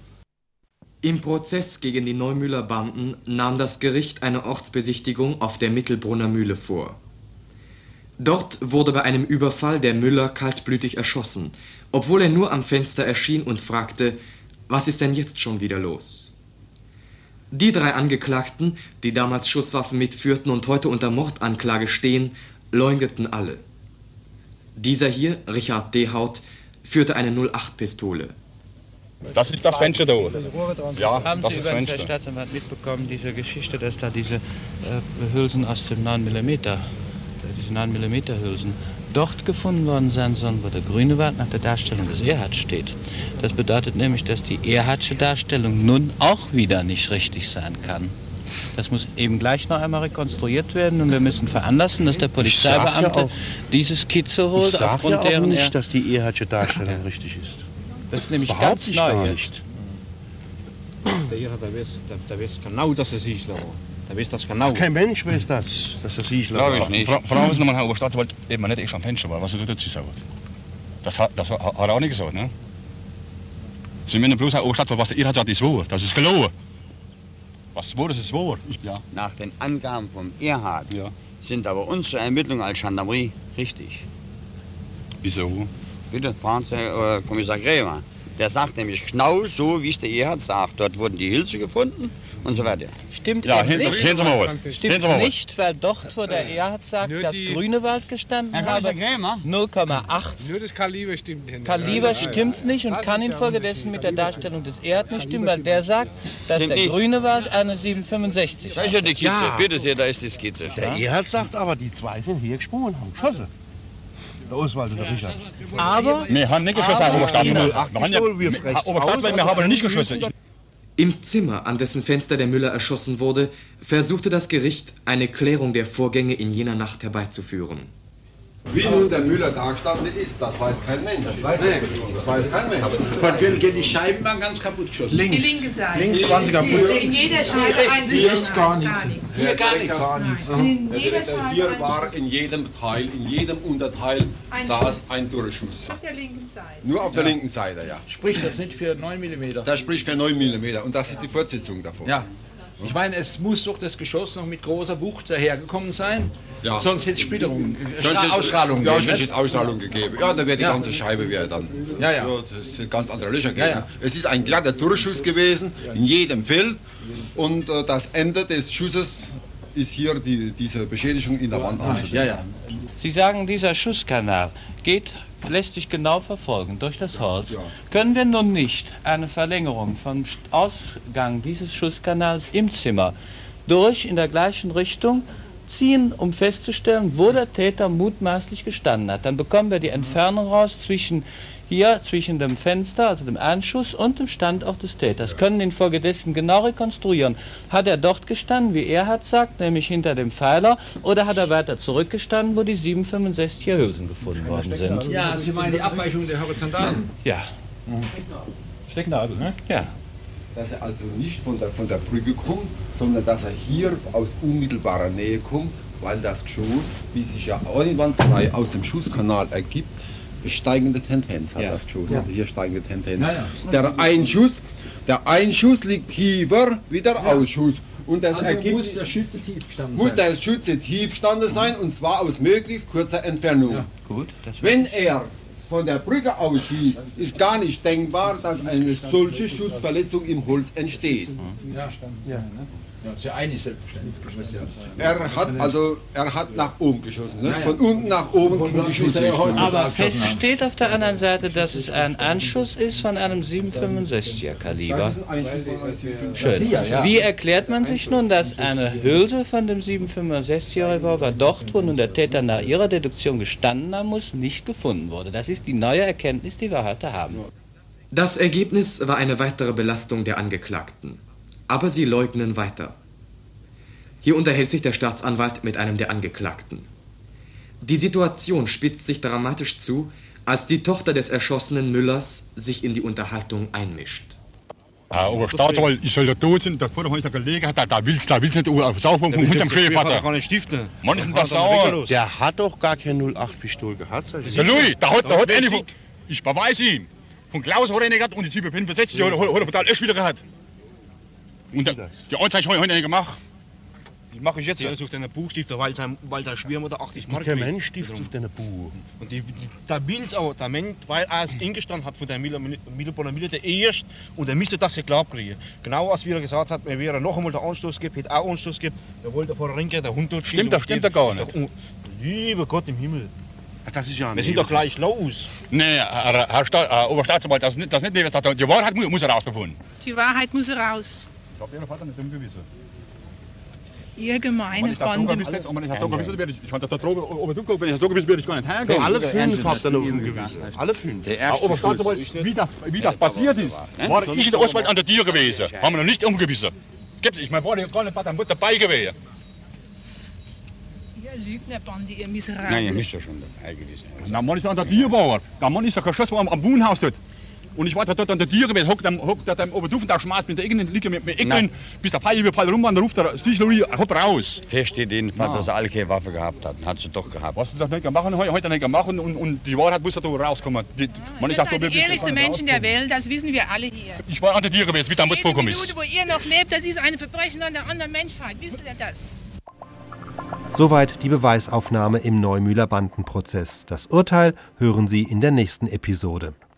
S5: Im Prozess gegen die Neumühler Banden nahm das Gericht eine Ortsbesichtigung auf der Mittelbrunner Mühle vor. Dort wurde bei einem Überfall der Müller kaltblütig erschossen, obwohl er nur am Fenster erschien und fragte, was ist denn jetzt schon wieder los? Die 3 Angeklagten, die damals Schusswaffen mitführten und heute unter Mordanklage stehen, leugneten alle. Dieser hier, Richard Dehaut, führte eine 08-Pistole.
S17: Das ist das Fenster da oben. Ja,
S14: haben
S17: das
S14: Sie
S17: ist
S14: übrigens,
S17: Fenster.
S14: Herr Staatsanwalt, mitbekommen, diese Geschichte, dass da diese Hülsen aus dem 9mm, diese 9mm Hülsen, dort gefunden worden sein sollen, wo der Grünewald nach der Darstellung des Erhards steht. Das bedeutet nämlich, dass die Erhardsche Darstellung nun auch wieder nicht richtig sein kann. Das muss eben gleich noch einmal rekonstruiert werden und wir müssen veranlassen, dass der Polizeibeamte diese Skizze holt,
S11: ich sag
S14: aufgrund
S11: ja auch
S14: deren
S11: nicht, dass die Erhardsche Darstellung richtig ist.
S14: Das ist nämlich
S11: Behaupte
S14: ganz
S11: ich
S14: neu
S11: gar
S14: jetzt.
S11: nicht.
S23: Der Erhard, der weiß genau, dass er Siegler war. Der weiß das genau.
S11: Kein Mensch weiß das, dass er Siegler war.
S17: Glaube ich nicht. Fragen Sie nochmal, Herr Oberstaatsanwalt, eben nicht ich am Fenster war, was er dazu sagt. Das hat er auch nicht gesagt, ne? Sie meinen bloß, Herr Oberstaatsanwalt, was der Erhard sagt, ist wahr. Das ist gelogen. Was wahr ist, ist wahr. Ja.
S19: Nach den Angaben vom Erhard sind aber unsere Ermittlungen als Gendarmerie richtig.
S17: Wieso?
S19: Bitte, fragen Sie Kommissar Grämer. Der sagt nämlich genau so, wie es der Erhard sagt. Dort wurden die Hülse gefunden und so weiter.
S14: Stimmt
S19: ja,
S14: nicht.
S19: hören Sie mal was.
S14: Stimmt nicht, weil dort, wo der Erhard sagt, dass Grünewald gestanden habe, 0,8.
S24: Nur das Kaliber stimmt nicht.
S14: Kaliber stimmt nicht und kann infolgedessen mit der Darstellung des Erhard nicht stimmen, weil der sagt, dass der Grünewald eine 7,65
S19: Da ist ja die Skizze. Bitte sehr, da ist die Skizze.
S11: Der Erhard sagt aber, die 2 sind hier gesprungen und haben geschossen. Der Oswald und der Richard.
S14: Aber...
S17: Wir haben nicht geschossen, Herr Oberstaatsanwalt. Herr Oberstaatsanwalt, wir haben nicht geschossen.
S5: Im Zimmer, an dessen Fenster der Müller erschossen wurde, versuchte das Gericht, eine Klärung der Vorgänge in jener Nacht herbeizuführen.
S20: Wie nun der Müller dargestanden ist, das weiß kein Mensch. Das weiß kein Mensch.
S25: Von Geld die Scheiben waren ganz kaputt geschossen.
S26: Die linke Seite.
S11: Links waren sie kaputt.
S26: In jeder Scheibe ein
S11: Hier ist gar nichts.
S25: Hier gar nichts.
S20: Hier war in jedem Teil, in jedem Unterteil saß ein Durchschuss.
S26: Auf der linken Seite.
S20: Nur auf der linken Seite, ja.
S25: Spricht das nicht für 9 mm?
S20: Das spricht für 9 mm und das ist die Fortsetzung davon.
S25: Ja. Ich meine, es muss doch das Geschoss noch mit großer Wucht dahergekommen sein.
S20: Ja.
S25: Sonst hätte es Splitterung,
S20: Ausstrahlung
S25: gegeben.
S20: Ja, sonst hätte es Ausstrahlung gegeben. Ja, dann wäre die ganze Scheibe wäre dann.
S25: Ja.
S20: Das sind ganz andere Löcher gegeben. Es ist ein glatter Durchschuss gewesen in jedem Feld. Und das Ende des Schusses ist hier diese Beschädigung in der Wand anzusehen.
S14: Sie sagen, dieser Schusskanal lässt sich genau verfolgen durch das Holz. Können wir nun nicht eine Verlängerung vom Ausgang dieses Schusskanals im Zimmer in der gleichen Richtung ziehen, um festzustellen, wo der Täter mutmaßlich gestanden hat? Dann bekommen wir die Entfernung raus zwischen dem Fenster, also dem Einschuss, und dem Standort des Täters. Können infolgedessen genau rekonstruieren. Hat er dort gestanden, wie er sagt, nämlich hinter dem Pfeiler, oder hat er weiter zurückgestanden, wo die 765er Hülsen gefunden worden sind?
S25: Ja, Sie meinen die Abweichung der Horizontalen?
S14: Ja.
S20: Stecknadel, ne?
S14: Ja.
S20: Dass er also nicht von der Brücke kommt, sondern dass er hier aus unmittelbarer Nähe kommt, weil das Geschoss, wie sich ja einwandfrei aus dem Schusskanal ergibt, steigende Tendenz hat das Geschoss. Also hier steigende Tendenz. Der Einschuss liegt tiefer wie der Ausschuss. Und das
S25: muss der Schütze tief gestanden
S20: sein. Muss der Schütze tief gestanden sein, und zwar aus möglichst kurzer Entfernung.
S14: Ja, gut,
S20: wenn er von der Brücke ausschießt, ist gar nicht denkbar, dass eine solche Schussverletzung im Holz entsteht.
S25: Ja, das ist ja eigentlich selbstverständlich.
S20: Er hat nach oben geschossen, ne? Von unten nach oben in die Schussrichtung.
S14: Aber fest steht auf der anderen Seite, dass es ein Anschuss ist von einem 765er Kaliber. Schön. Wie erklärt man sich nun, dass eine Hülse von dem 765er Revolver dort, wo nun der Täter nach ihrer Deduktion gestanden haben muss, nicht gefunden wurde? Das ist die neue Erkenntnis, die wir heute haben.
S5: Das Ergebnis war eine weitere Belastung der Angeklagten. Aber sie leugnen weiter. Hier unterhält sich der Staatsanwalt mit einem der Angeklagten. Die Situation spitzt sich dramatisch zu, als die Tochter des erschossenen Müllers sich in die Unterhaltung einmischt.
S17: Aber Staatsanwalt, ich soll da tot sein, das Vater heute gelegen hat, da willst du nicht sauber von unserem Schwiegervater.
S13: Gar nicht stiften.
S17: Mann, ist denn das sauer?
S6: Der hat doch gar kein 08-Pistol gehabt.
S17: Der Louis, der hat eine von, ich beweise ihn, von Klaus hat er eine gehabt und die 765 hat er total echt wieder gehabt. Und die Anzeige habe ich heute nicht gemacht.
S13: Die mache ich jetzt. Der ist auf deiner Buchstifter, weil seine Schwiegermutter 80 Mark
S6: kriegt. Kein Mensch stiftet auf deiner Buch.
S13: Und der Bild auch, der Mensch, weil er es eingestanden hat von der Mittelbrunner Mühle, der erst, und er müsste das geglaubt kriegen. Genau als er gesagt hat, er wäre noch einmal der Anstoß gibt, hätte auch Anstoß gibt, er wollte vor der Rinke, der Hund dort schießen.
S17: Stimmt doch gar nicht.
S13: Lieber Gott im Himmel.
S6: Das ist ja
S13: wir sind doch gleich los.
S17: Nee, Herr Oberstaatsanwalt, das nicht die Wahrheit muss er rausgefunden.
S26: Die Wahrheit muss raus.
S17: Ich habe Ihren Vater nicht umgewiesen.
S26: Ihr gemeine Bande.
S17: Wenn ich das so gewissen werde ich gar nicht hergehen.
S6: Alle 5 habt ihr noch umgewiesen. Alle 5.
S17: Wie das passiert ist, war ich in der Oswald an der Tür gewesen. Haben wir noch nicht umgewiesen. Ich meine, war gar nicht dabei gewesen.
S26: Ihr Lügnerbande, ihr Miserabel.
S19: Nein, ihr müsst ja schon dabei gewesen sein.
S17: Der Mann ist an der Tür war. Der Mann ist der geschossen am Wohnhaus dort. Und ich war dort an der Tür gewesen, hockt er oben drauf und da schmeißt mit der Ecken, liegt mit Ecken, bis der Pfeil überfallen rum, und dann ruft der Stichlerie, hopp raus.
S19: Fest steht jedenfalls, dass er alle keine Waffe gehabt hat. Hat sie doch gehabt.
S17: Was du das nicht gemacht, heute nicht gemacht, und die Wahrheit muss da rauskommen.
S26: Man ist die ehrlichsten Menschen der Welt, das wissen wir alle hier.
S17: Ich war an der Tür gewesen, wie damit vorkommen ist.
S26: Die Minute, wo ihr noch lebt, das ist ein Verbrechen an der anderen Menschheit. Wisst ihr das?
S1: Soweit die Beweisaufnahme im Neumühler Bandenprozess. Das Urteil hören Sie in der nächsten Episode.